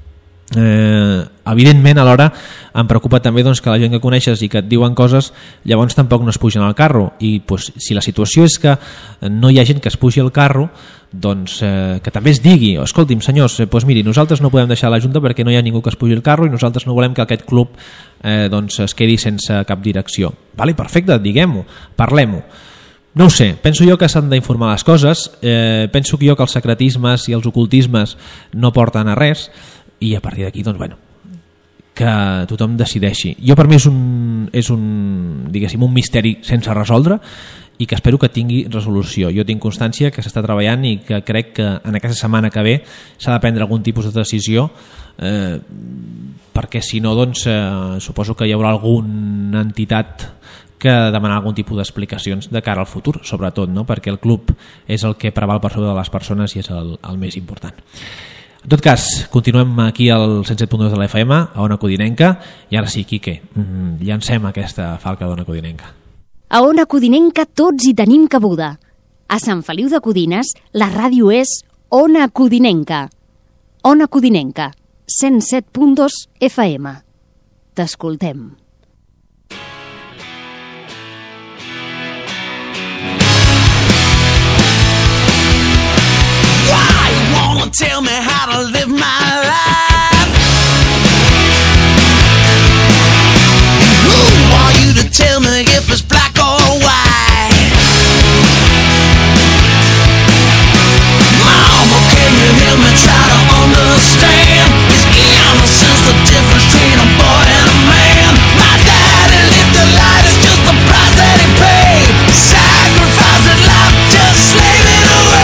Eh, evidentment alhora em preocupa també doncs, que la gent que coneixes i que et diuen coses llavors tampoc no es pugen al carro i pues, si la situació és que no hi ha gent que es pugi al carro doncs eh, que també es digui escolti'm senyors, eh, pues, miri, nosaltres no podem deixar la Junta perquè no hi ha ningú que es pugi al carro i nosaltres no volem que aquest club eh, doncs, es quedi sense cap direcció. Vale, perfecte, diguem-ho, parlem-ho. No ho sé, penso jo que s'han d'informar les coses, eh, penso que jo que els secretismes i els ocultismes no porten a res i a partir d'aquí, doncs, bueno, que tothom decideixi. Jo per mi és un, és un, diguéssim, un misteri sense resoldre i que espero que tingui resolució. Jo tinc constància que s'està treballant i que crec que en aquesta setmana que ve s'ha de prendre algun tipus de decisió eh, perquè si no, doncs, eh, suposo que hi haurà alguna entitat que demanar algun tipus d'explicacions de cara al futur, sobretot, no? Perquè el club és el que preval per sobre de les persones i és el, el més important. En tot cas, continuem aquí al cent set punt dos de la F M, a Ona Codinenca, i ara sí, Quique, llancem aquesta falca d'Ona Codinenca. A Ona Codinenca tots hi tenim cabuda. A Sant Feliu de Codines, la ràdio és Ona Codinenca. Ona Codinenca, cent set punt dos F M. T'escoltem. Tell me how to live my life. Who are you to tell me if it's black or white? Mama, can you hear me try to understand? Is innocence the difference between a boy and a man? My daddy lived a life, it's just the price that he paid. Sacrificing life, just slaving away.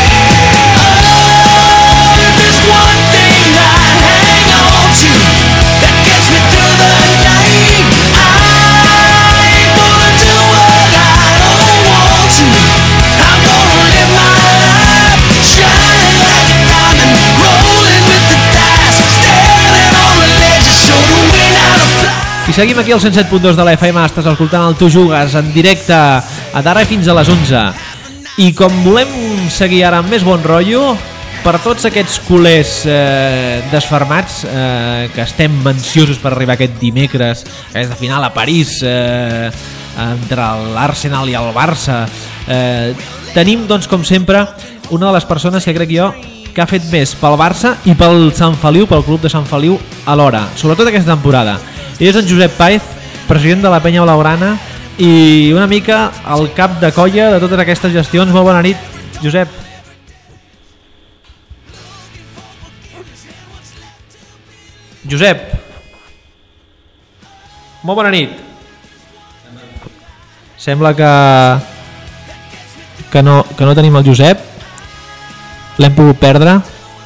One thing I hang on to that gets me through the night. I ain't gonna do what I don't want to. I'm gonna live my life shining like a diamond, rolling with the dice, standing on the ledge, show the wind how to fly. I seguim aquí al cent set punt dos de la F M, estàs escoltant el Tu Jugues en directe a d'ara fins a les onze. I com volem seguir ara amb més bon rotllo, per tots aquests culers eh, desfermats eh, que estem ansiosos per arribar aquest dimecres, aquesta final a París eh, entre l'Arsenal i el Barça, eh, tenim doncs com sempre una de les persones que crec jo que ha fet més pel Barça i pel Sant Feliu, pel club de Sant Feliu alhora, sobretot aquesta temporada. Ell és en Josep Páez, president de la Penya Blaugrana i una mica el cap de colla de totes aquestes gestions. Molt bona nit, Josep. Josep, molt bona nit. Sembla que que no, que no tenim el Josep. L'hem pogut perdre.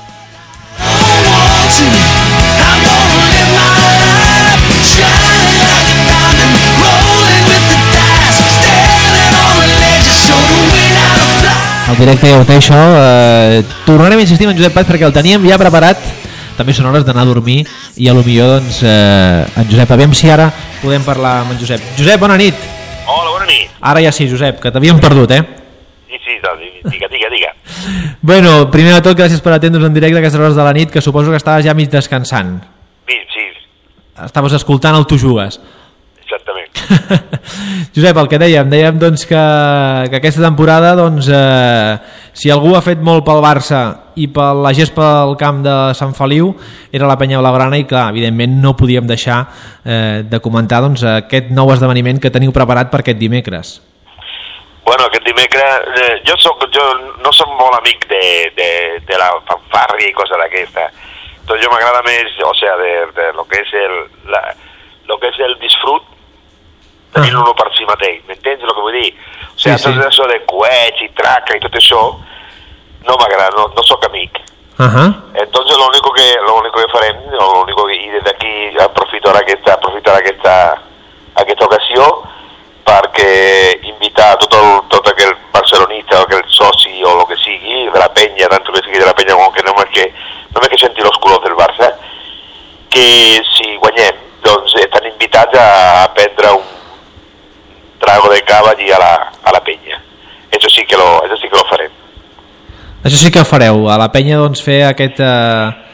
El directe ja ho té això. eh, Tornarem a insistir en Josep Páez perquè el teníem ja preparat. També són hores d'anar a dormir i a lo millor doncs, eh, en Josep, aviam si ara podem parlar amb en Josep. Josep, bona nit. Hola, bona nit. Ara ja sí, Josep, que t'havíem perdut, eh? Sí, sí, digue, digue, digue. Bueno, primer de tot, gràcies per atendre's en directe a aquestes hores de la nit, que suposo que estaves ja mig descansant. Sí, sí. Estaves escoltant el Tu Jugues. Exactament. Josep, el que dèiem, dèiem doncs que, que aquesta temporada, doncs, eh, si algú ha fet molt pel Barça i per la gespa del camp de Sant Feliu, era la Penya Blaugrana i clar, evidentment no podíem deixar eh, de comentar doncs, aquest nou esdeveniment que teniu preparat per aquest dimecres. Bueno, aquest dimecres, eh, jo, soc, jo no soc molt amic de, de, de la fanfàrria i coses d'aquesta. Entonces jo m'agrada més, o sea, de, de lo que és el, la, lo que és el disfrut, tenir-lo ah. per si mateix, m'entens el que vull dir? O sigui, sí, sí. Tot això de coets i traca i tot això no m'agrada, no, no sóc amic. Uh-huh. Entonces lo único que lo único que farem, lo único que, i des d'aquí aprofito aquesta, aprofito aquesta, aquesta ocasió perquè invitar tot, el, tot aquell barcelonista o aquell soci o el que sigui de la penya, tant que sigui de la penya com que no és que, no és que senti els colors del Barça, que si guanyem doncs estan invitats a prendre un trago de cava allí a la, a la penya. Eso sí que lo, eso sí que lo farem. Això sí que ho fareu, a la penya doncs fer aquest, eh,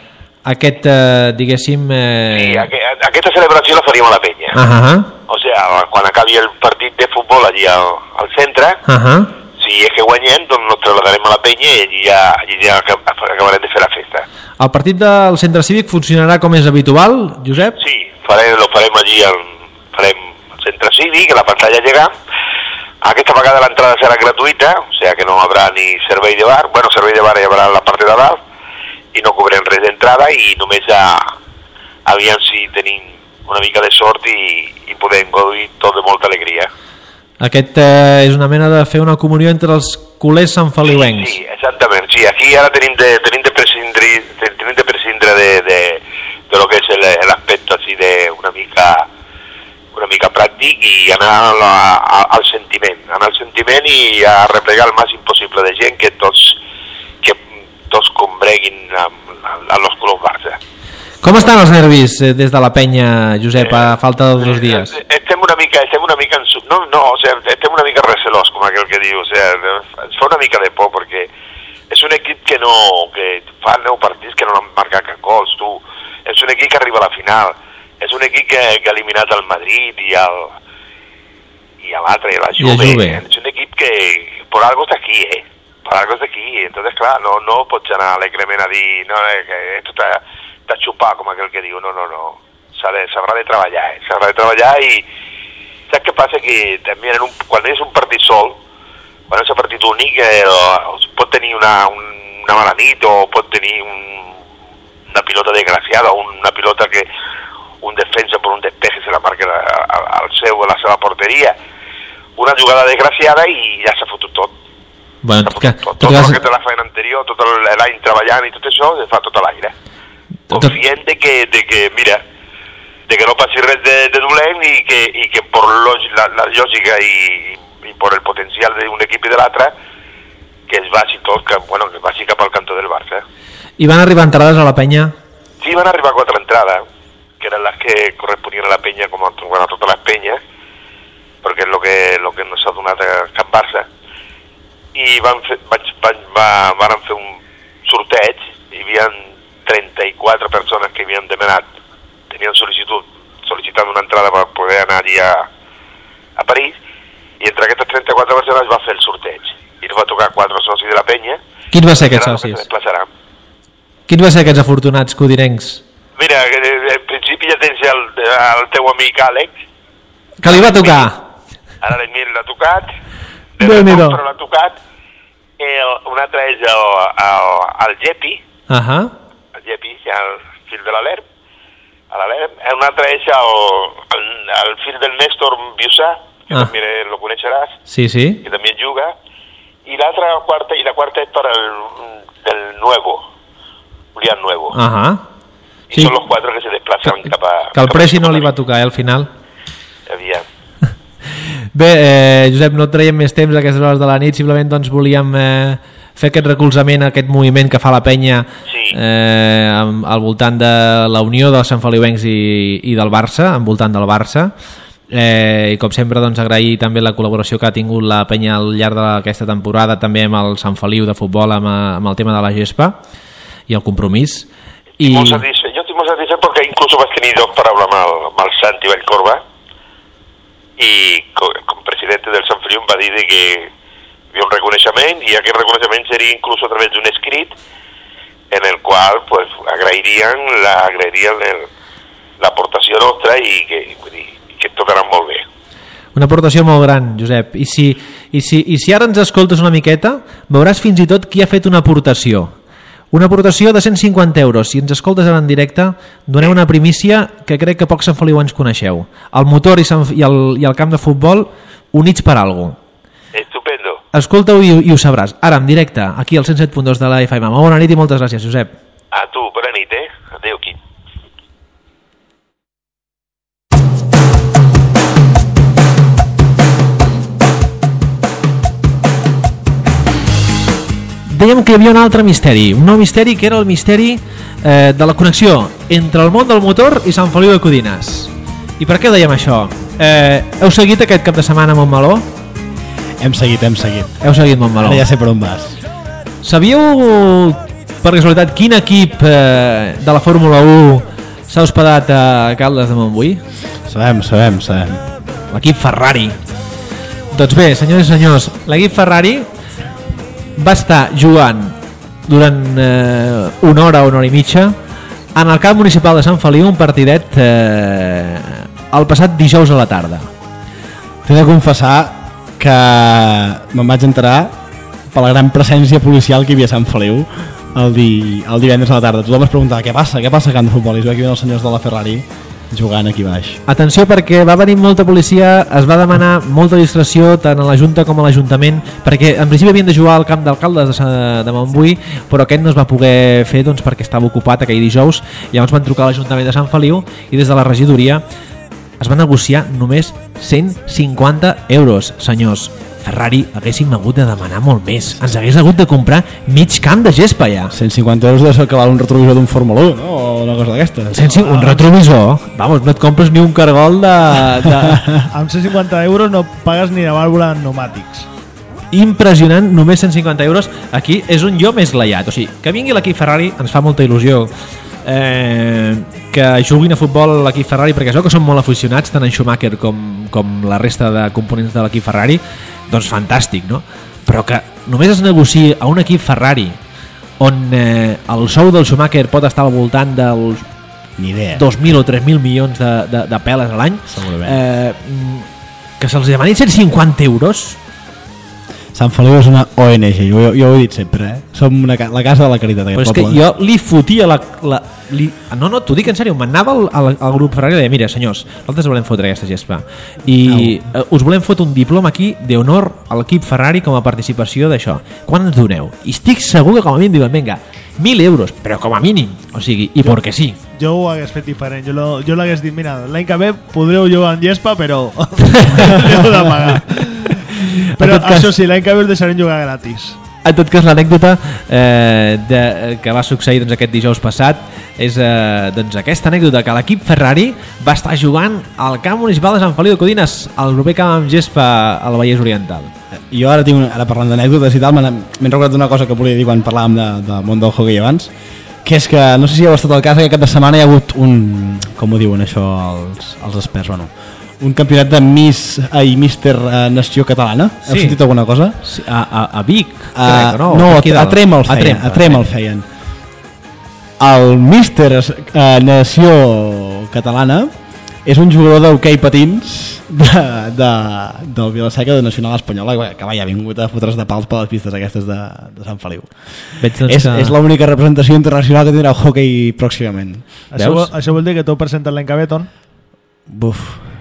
aquest, eh, diguéssim... Eh... Sí, aqu aquesta celebració la faríem a la penya. Uh -huh. O sigui, quan acabi el partit de futbol allí al, al centre, uh -huh. si és que guanyem, doncs nos trasladarem a la penya i allí ja, allí ja acabarem de fer la festa. El partit del centre cívic funcionarà com és habitual, Josep? Sí, farem, lo farem allí al, farem al centre cívic, a la pantalla gegant. Aquesta vegada l'entrada serà gratuïta, o sigui que no hi haurà ni servei de bar, bueno, servei de bar hi haurà a la part de dalt, i no cobrem res d'entrada i només ja aviam si tenim una mica de sort i, i podem gaudir tot de molta alegria. Aquest eh, és una mena de fer una comunió entre els culers sanfeliuencs. Sí, sí, exactament. Sí, aquí ara tenim de, tenim de prescindre, tenim de, prescindre de, de, de lo que és l'aspecte així de una mica una mica pràctic i anar a, a, al sentiment, anar al sentiment i a replegar el màxim possible de gent que tots que tots combreguin amb, amb els colors Barça. Com estan els nervis eh, des de la penya, Josep, a falta de dos dies? Eh, estem una mica, estem una mica en su... no, no, o sea, estem una mica recelós, com aquell que diu, o sea, ens fa una mica de por perquè és un equip que no, que fa nou partits que no han marcat cap gols, tu, és un equip que arriba a la final, és un equip que, que ha eliminat el Madrid i el i l'altre, i la Juve, Juve. És un equip que por algo está aquí, eh, por algo está aquí, entonces clar, no, no pots anar alegrement a dir, no, eh, que esto está de xupar, com aquell que diu, no, no, no, s'haurà de, de treballar, eh? s'haurà de treballar i saps què passa? Que també en un, quan és un partit sol, quan és un partit únic, eh, pot tenir una, una mala nit o pot tenir un, una pilota desgraciada o una pilota que un defensa per un despeje se la marca al seu, a la seva porteria, una jugada desgraciada i ja s'ha fotut tot. Bueno, tot, que, tot, tot, tot tot el que té la feina anterior, tot l'any treballant i tot això, es fa tot a l'aire. Confient de que, de que, mira, de que no passi res de, de dolent i que, i que per la, la lògica i, i per el potencial d'un equip i de l'altre, que es vagi tot, que, bueno, que vagi cap al cantó del Barça. I van arribar entrades a la penya? Sí, van arribar quatre entrades, que eren les que corresponien a la penya, com a, bueno, a totes les penyes, perquè és el que, lo que no s'ha donat a Can Barça, i van fer, vaig, vaig, va, van fer un sorteig, hi havia trenta-quatre persones que havien demanat, tenien sol·licitud, sol·licitant una entrada per poder anar allí a, a París, i entre aquestes trenta-quatre persones va fer el sorteig, i ens va tocar quatre socis de la penya. Quins va ser aquests socis? Quins va ser aquests afortunats codinencs? Mira, en principi ja tens el, el teu amic Àlex, que li va tocar. Ara l'Emil l'ha tocat, Déu-n'hi-do. però l'ha tocat, el, un altre és el, el, el Gepi, uh -huh. el Gepi, el fill de l'Alerm, a l'Alerm, un altre és el, el, el fill del Néstor Biusà, que ah. també lo coneixeràs, sí, sí. que també juga, i l'altra quarta, i la quarta és per el del Nuevo, Julián Nuevo. Uh -huh. I sí. Són los quatre que se desplacen que, cap a... Que el Presi no li va tocar, eh, al final. Aviam. Bé, eh, Josep, no et traiem més temps a aquestes hores de la nit, simplement doncs volíem eh, fer aquest recolzament, aquest moviment que fa la penya sí. eh, al voltant de la unió dels santfeliuencs i, i del Barça, al voltant del Barça, eh, i com sempre doncs agrair també la col·laboració que ha tingut la penya al llarg d'aquesta temporada, també amb el Sant Feliu de futbol, amb, amb el tema de la gespa i el compromís. I... Molt satisfet. Jo estic molt satisfet perquè inclús vaig tenir dos paraules amb el, amb el Santi Vallcorba i com, com president del Sant Feliu em va dir que hi havia un reconeixement i aquest reconeixement seria inclús a través d'un escrit en el qual pues, agrairien la, agrairien l'aportació nostra i que, vull dir, que tot anà molt bé. Una aportació molt gran, Josep. I si, i, si, I si ara ens escoltes una miqueta, veuràs fins i tot qui ha fet una aportació. Una aportació de cent cinquanta euros. Si ens escoltes ara en directe, doneu una primícia que crec que pocs santfeliuencs coneixeu. El motor i, i, el, i el camp de futbol units per alguna cosa. Estupendo. Escolta-ho i, i ho sabràs. Ara, en directe, aquí al cent set punt dos de la F M. Molt bona nit i moltes gràcies, Josep. A tu, bona nit, eh? Adéu, Quim. Dèiem que hi havia un altre misteri, un nou misteri que era el misteri eh, de la connexió entre el món del motor i Sant Feliu de Codines. I per què dèiem això? Eh, heu seguit aquest cap de setmana a Montmeló? Hem seguit, hem seguit. Heu seguit Montmeló. Ara ja sé per on vas. Sabíeu per casualitat, quin equip eh, de la Fórmula u s'ha hospedat a Caldes de Montbui? Sabem, sabem, sabem. L'equip Ferrari. Doncs bé, senyors i senyors, l'equip Ferrari va estar jugant durant eh, una hora o una hora i mitja en el camp municipal de Sant Feliu, un partidet eh, el passat dijous a la tarda. T'he de confessar que me'n vaig enterar per la gran presència policial que hi havia a Sant Feliu el, di, el divendres a la tarda. Tothom es preguntava què passa, què passa a camp de futbol, i es veu que hi havia els senyors de la Ferrari jugant aquí baix. Atenció, perquè va venir molta policia, es va demanar molta discreció tant a la Junta com a l'Ajuntament, perquè en principi havien de jugar al camp d'alcaldes de, de Montbui, però aquest no es va poder fer doncs, perquè estava ocupat aquell dijous. Llavors van trucar a l'Ajuntament de Sant Feliu i des de la regidoria es va negociar només cent cinquanta euros. Senyors, Ferrari haguéssim hagut de demanar molt més, ens hagués hagut de comprar mig camp de gespa ja. cent cinquanta euros deu ser el que val un retrovisor d'un Fórmula u, no? O una cosa d'aquestes. Un retrovisor? Vamos, no et compres ni un cargol de... de... Amb cent cinquanta euros no pagues ni la vàlvula en pneumàtics. Impressionant, només cent cinquanta euros. Aquí és un jo més laiat. O sigui, que vingui l'equip Ferrari ens fa molta il·lusió. Eh, que juguin a futbol l'equip Ferrari, perquè es veu que són molt aficionats tant en Schumacher com, com la resta de components de l'equip Ferrari, doncs fantàstic, no? Però que només es negociï a un equip Ferrari on eh, el sou del Schumacher pot estar al voltant dels ni idea, dos mil o tres mil milions de, de, de peles a l'any, eh, que se'ls demanin cent cinquanta euros. Sant Feliu és una O N G, jo, jo ho he dit sempre, eh? Som una, la casa de la caritat. Però és que jo li fotia la... la li, no, no, t'ho dic en sèrio, m'anava al, al, al grup Ferrari i deia, mira, senyors, nosaltres volem fotre aquesta gespa i no. uh, us volem fotre un diploma aquí d'honor a l'equip Ferrari com a participació d'això. Quan ens doneu? I estic segur que com a mínim diuen, vinga, mil euros, però com a mínim, o sigui, i perquè sí. Jo ho hagués fet diferent, jo, lo, jo l'hagués dit, mira, l'any que ve podreu jugar en gespa, però heu de pagar. Però cas, això sí, l'any que ve us deixarem jugar gratis. En tot cas, l'anècdota eh, de, que va succeir doncs, aquest dijous passat és eh, doncs, aquesta anècdota, que l'equip Ferrari va estar jugant al camp municipal de Sant Feliu de Codines, al proper camp amb gespa al Vallès Oriental. Jo ara, tinc una, ara parlant d'anècdotes i tal, m'he recordat una cosa que volia dir quan parlàvem de, de món del hockey abans, que és que, no sé si heu estat al cas, que aquest de setmana hi ha hagut un, com ho diuen això els, els experts, bueno, un campionat de Miss i Mister uh, Nació Catalana. Sí. Heu sentit alguna cosa? Sí, a, a, a Vic, uh, crec, no? No, a, a Trem el feien. A Trem, a Trem el feien. El Mister uh, Nació Catalana és un jugador d'hoquei patins de, de, del Vilaseca de Nacional Espanyola, que va, ja ha vingut a fotre's de pals per les pistes aquestes de, de Sant Feliu. Veig, doncs, és que... és l'única representació internacional que tindrà el hoquei pròximament. Això, vol, això vol dir que t'ho presentes l'any que ve, Ton? Buf.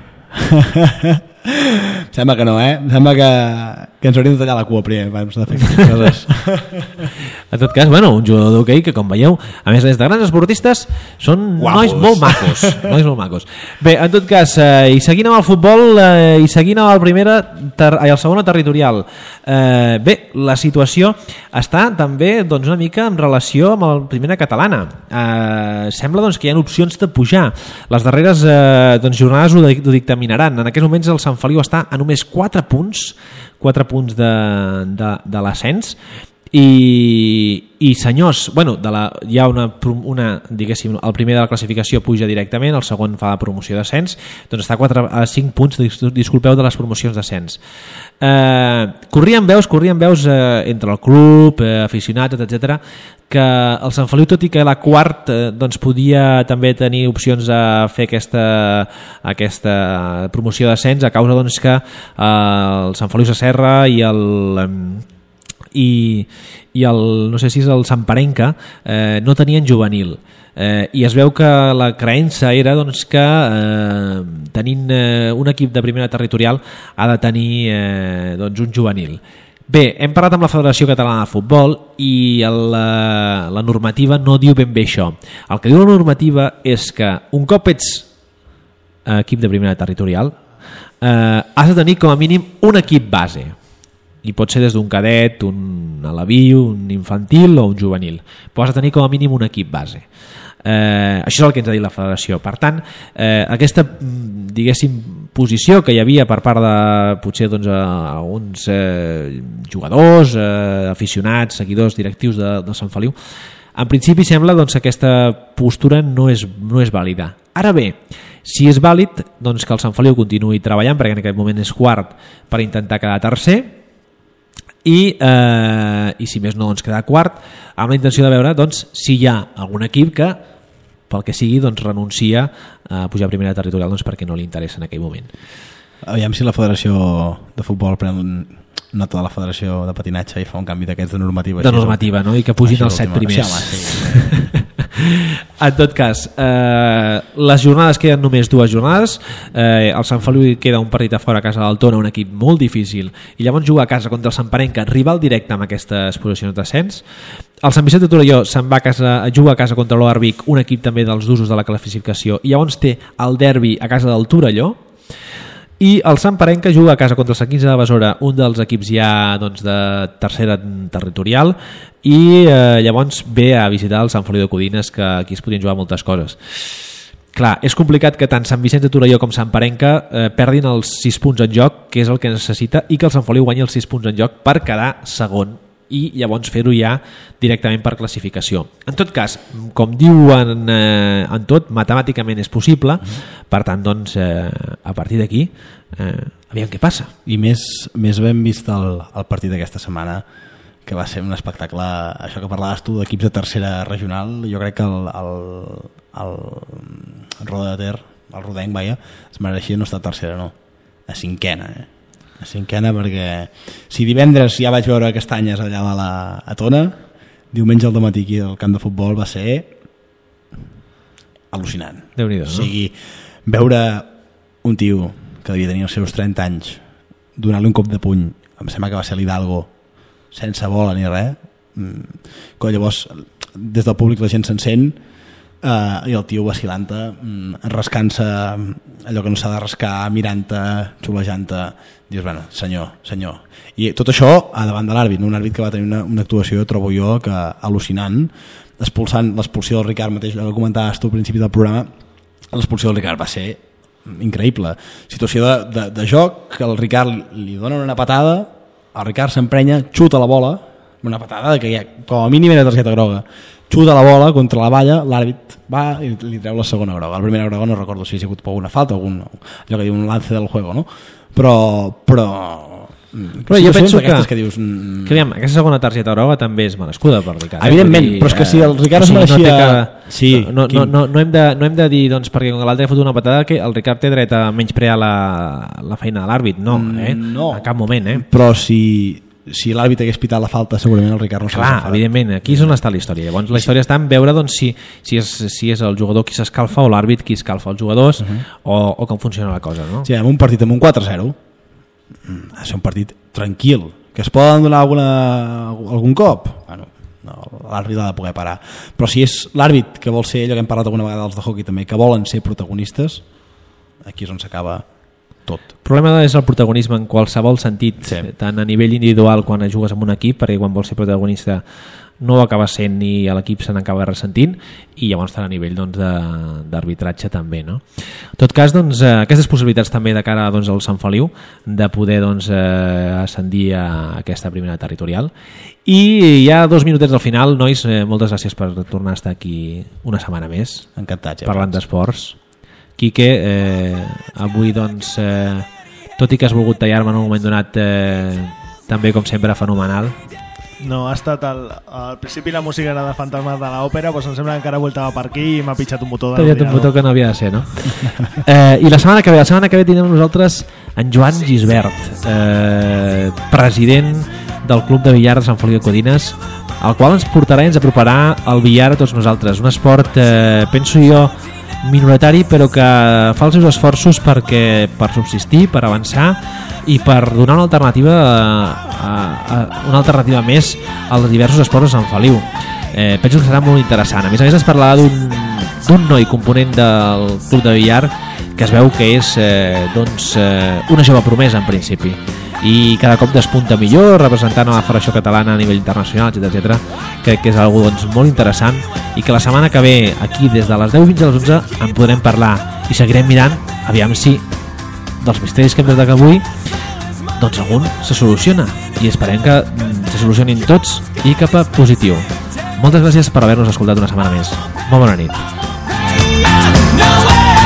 Sembla que no, eh? Sembla que, que ens hauríem de tallar la cua primer abans de fer aquestes coses. En tot cas, bueno, un jugador d'hoquei que, com veieu, a més a més de grans esportistes, són guapos. Nois molt macos, nois molt macos. Bé, en tot cas, eh, i seguint amb el futbol, eh, i seguint amb el primera ter i el segona territorial, eh, bé, la situació està també doncs, una mica en relació amb la primera catalana. Eh, sembla doncs, que hi ha opcions de pujar. Les darreres eh, doncs, jornades ho, ho dictaminaran. En aquests moments el Sant Feliu està a només quatre punts, quatre punts de, de, de l'ascens. I, i senyors, bueno, de la, hi ha una, una, diguéssim, el primer de la classificació puja directament, el segon fa la promoció d'ascens, doncs està a, quatre, a cinc punts, disculpeu, de les promocions d'ascens. Eh, corrien veus, corrien veus eh, entre el club, eh, aficionats, etcètera, que el Sant Feliu, tot i que la quart eh, doncs podia també tenir opcions a fer aquesta, aquesta promoció d'ascens, a causa doncs, que eh, el Sant Feliu Sasserra i el... Eh, i, i el, no sé si és el Samparenca, eh, no tenien juvenil, eh, i es veu que la creença era doncs, que eh, tenint eh, un equip de primera territorial ha de tenir eh, doncs, un juvenil. Bé, hem parlat amb la Federació Catalana de Futbol i el, la, la normativa no diu ben bé això. El que diu la normativa és que un cop ets eh, equip de primera territorial eh, has de tenir com a mínim un equip base, i pot ser des d'un cadet, un alaví, un infantil o un juvenil, però has de tenir com a mínim un equip base. Eh, això és el que ens ha dit la federació. Per tant, eh, aquesta, diguéssim, posició que hi havia per part de potser doncs, alguns eh, jugadors, eh, aficionats, seguidors, directius de, de Sant Feliu, En principi sembla doncs, que aquesta postura no és, no és vàlida. Ara bé, si és vàlid doncs, que el Sant Feliu continuï treballant, perquè en aquest moment és quart, per intentar quedar tercer, i, eh, i si més no doncs, quedar quart, amb la intenció de veure doncs, si hi ha algun equip que pel que sigui doncs, renuncia a pujar a primera territorial doncs, perquè no li interessa en aquell moment. Aviam si la Federació de Futbol pren un nota de la Federació de Patinatge i fa un canvi d'aquests de normativa. De normativa, no? I que pugin els set primers. Sí, home, sí. En tot cas, eh, les jornades queden només dues jornades. Eh, el Sant Feliu queda un partit a fora a casa d'Altona, un equip molt difícil, i llavors juga a casa contra el Sant Parenca, rival directe amb aquestes posicions d'ascens. El Sant Vicenç de Torelló se'n va a casa, juga a casa contra l'O Arvic, un equip també dels d'usos de la classificació, i llavors té el derbi a casa del Torelló. I el Sant Parenca juga a casa contra el Sant Quinze de Besora, un dels equips ja doncs, de tercera territorial, i eh, llavors ve a visitar el Sant Feliu de Codines, que aquí es podien jugar moltes coses. Clar, és complicat que tant Sant Vicenç de Torelló com Sant Parenca eh, perdin els sis punts en joc, que és el que necessita, i que el Sant Feliu guanyi els sis punts en joc per quedar segon i llavors fer-ho ja directament per classificació. En tot cas, com diuen eh, en tot, matemàticament és possible, per tant, doncs, eh, a partir d'aquí, eh, aviam què passa. I més, més ben vist el, el partit d'aquesta setmana, que va ser un espectacle, això que parlaves tu d'equips de tercera regional, jo crec que el, el, el, el Roda de Ter, el Rodenc, vaja, es mereixia no estar a tercera, no, a cinquena, eh? A cinquena, perquè si divendres ja vaig veure castanyes allà de la Atona, diumenge al dematí aquí al camp de futbol va ser al·lucinant. Déu-n'hi-do, no? O sigui, veure un tio que devia tenir els seus trenta anys donar-li un cop de puny, em sembla que va ser l'Hidalgo, sense bola ni res, que llavors des del públic la gent s'encén, Uh, i el tio vacilant-te, rascant-se allò que no s'ha de rascar, mirant-te, xulejant-te, dius, bueno, senyor, senyor. I tot això a davant de l'àrbit, un àrbit que va tenir una, una actuació, trobo jo, que al·lucinant, expulsant l'expulsió del Ricard mateix, que comentaves tu al principi del programa, l'expulsió del Ricard va ser increïble. Situació de, de, de joc, que el Ricard li dona una patada, el Ricard s'emprenya, xuta la bola, una patada que ja, com a mínim era targeta groga, xuta la bola contra la valla, l'àrbit va i li treu la segona groga. La primera groga no recordo si ha sigut per alguna falta, algun, allò que diu un lance del juego, no? Però... però... Però jo penso que, que, dius, mm... que aviam, aquesta segona targeta groga també és merescuda per Ricard. Evidentment, eh? Però és que si el Ricard es mereixia... No, que... sí, no, no, no, no, hem de, no hem de dir, doncs, perquè com que l'altre ha fotut una patada, que el Ricard té dret a menysprear la, la feina de l'àrbit. No, eh? No. A cap moment, eh? Però si... si l'àrbit hagués pitat la falta segurament el Ricard no s'ha enfadat. Clar, evidentment, aquí és on està la història. Llavors la història està en veure doncs, si, si, és, si és el jugador qui s'escalfa o l'àrbit qui escalfa els jugadors, uh -huh. o, o com funciona la cosa, no? Sí, en un partit amb un quatre a zero ha de ser un partit tranquil, que es poden donar alguna, algun cop, bueno, no, l'àrbit ha de poder parar, però si és l'àrbit que vol ser, allò que hem parlat alguna vegada dels de hockey també, que volen ser protagonistes, aquí és on s'acaba tot. El problema és el protagonisme en qualsevol sentit, sí. Tant a nivell individual quan jugues amb un equip, perquè quan vols ser protagonista no ho acaba sent i l'equip se n'acaba ressentint, i llavors tant a nivell doncs, d'arbitratge també, no? En tot cas, doncs, eh, aquestes possibilitats també de cara doncs, al Sant Feliu de poder doncs, eh, ascendir a aquesta primera territorial. I ja dos minutets al final, nois, eh, moltes gràcies per tornar a estar aquí una setmana més. Encantats. Ja parlant d'esports. Quique, eh, avui doncs, eh, tot i que has volgut tallar-me en un moment donat, eh, també com sempre fenomenal. No, ha estat el, al principi la música era de Fantasmes de l'Òpera, doncs em sembla que encara voltava per aquí i m'ha pitjat un botó de l'ordinador. T'ha pitjat un botó que no havia de ser, no? eh, I la setmana que ve, la setmana que ve tindrem nosaltres en Joan Gisbert, eh, president del Club de Billar de Sant Feliu de Codines, el qual ens portarà i ens aproparà al billar a tots nosaltres. Un esport, eh, penso jo, minoritari, però que fa els seus esforços perquè, per subsistir, per avançar i per donar una alternativa a, a, una alternativa més als diversos esports de Sant Feliu. Eh, penso que serà molt interessant. A més a més es parlarà d'un noi component del Club de Billar que es veu que és eh, doncs, eh, una jove promesa en principi i cada cop despunta millor representant a la Federació Catalana a nivell internacional, etcètera etcètera. Crec que és algo doncs, molt interessant i que la setmana que ve aquí des de les deu fins a les onze en podrem parlar i seguirem mirant aviam si dels misteris que hem desdat avui doncs algun se soluciona i esperem que se solucionin tots i cap a positiu. Moltes gràcies per haver-nos escoltat una setmana més. Molt bona nit. Nowhere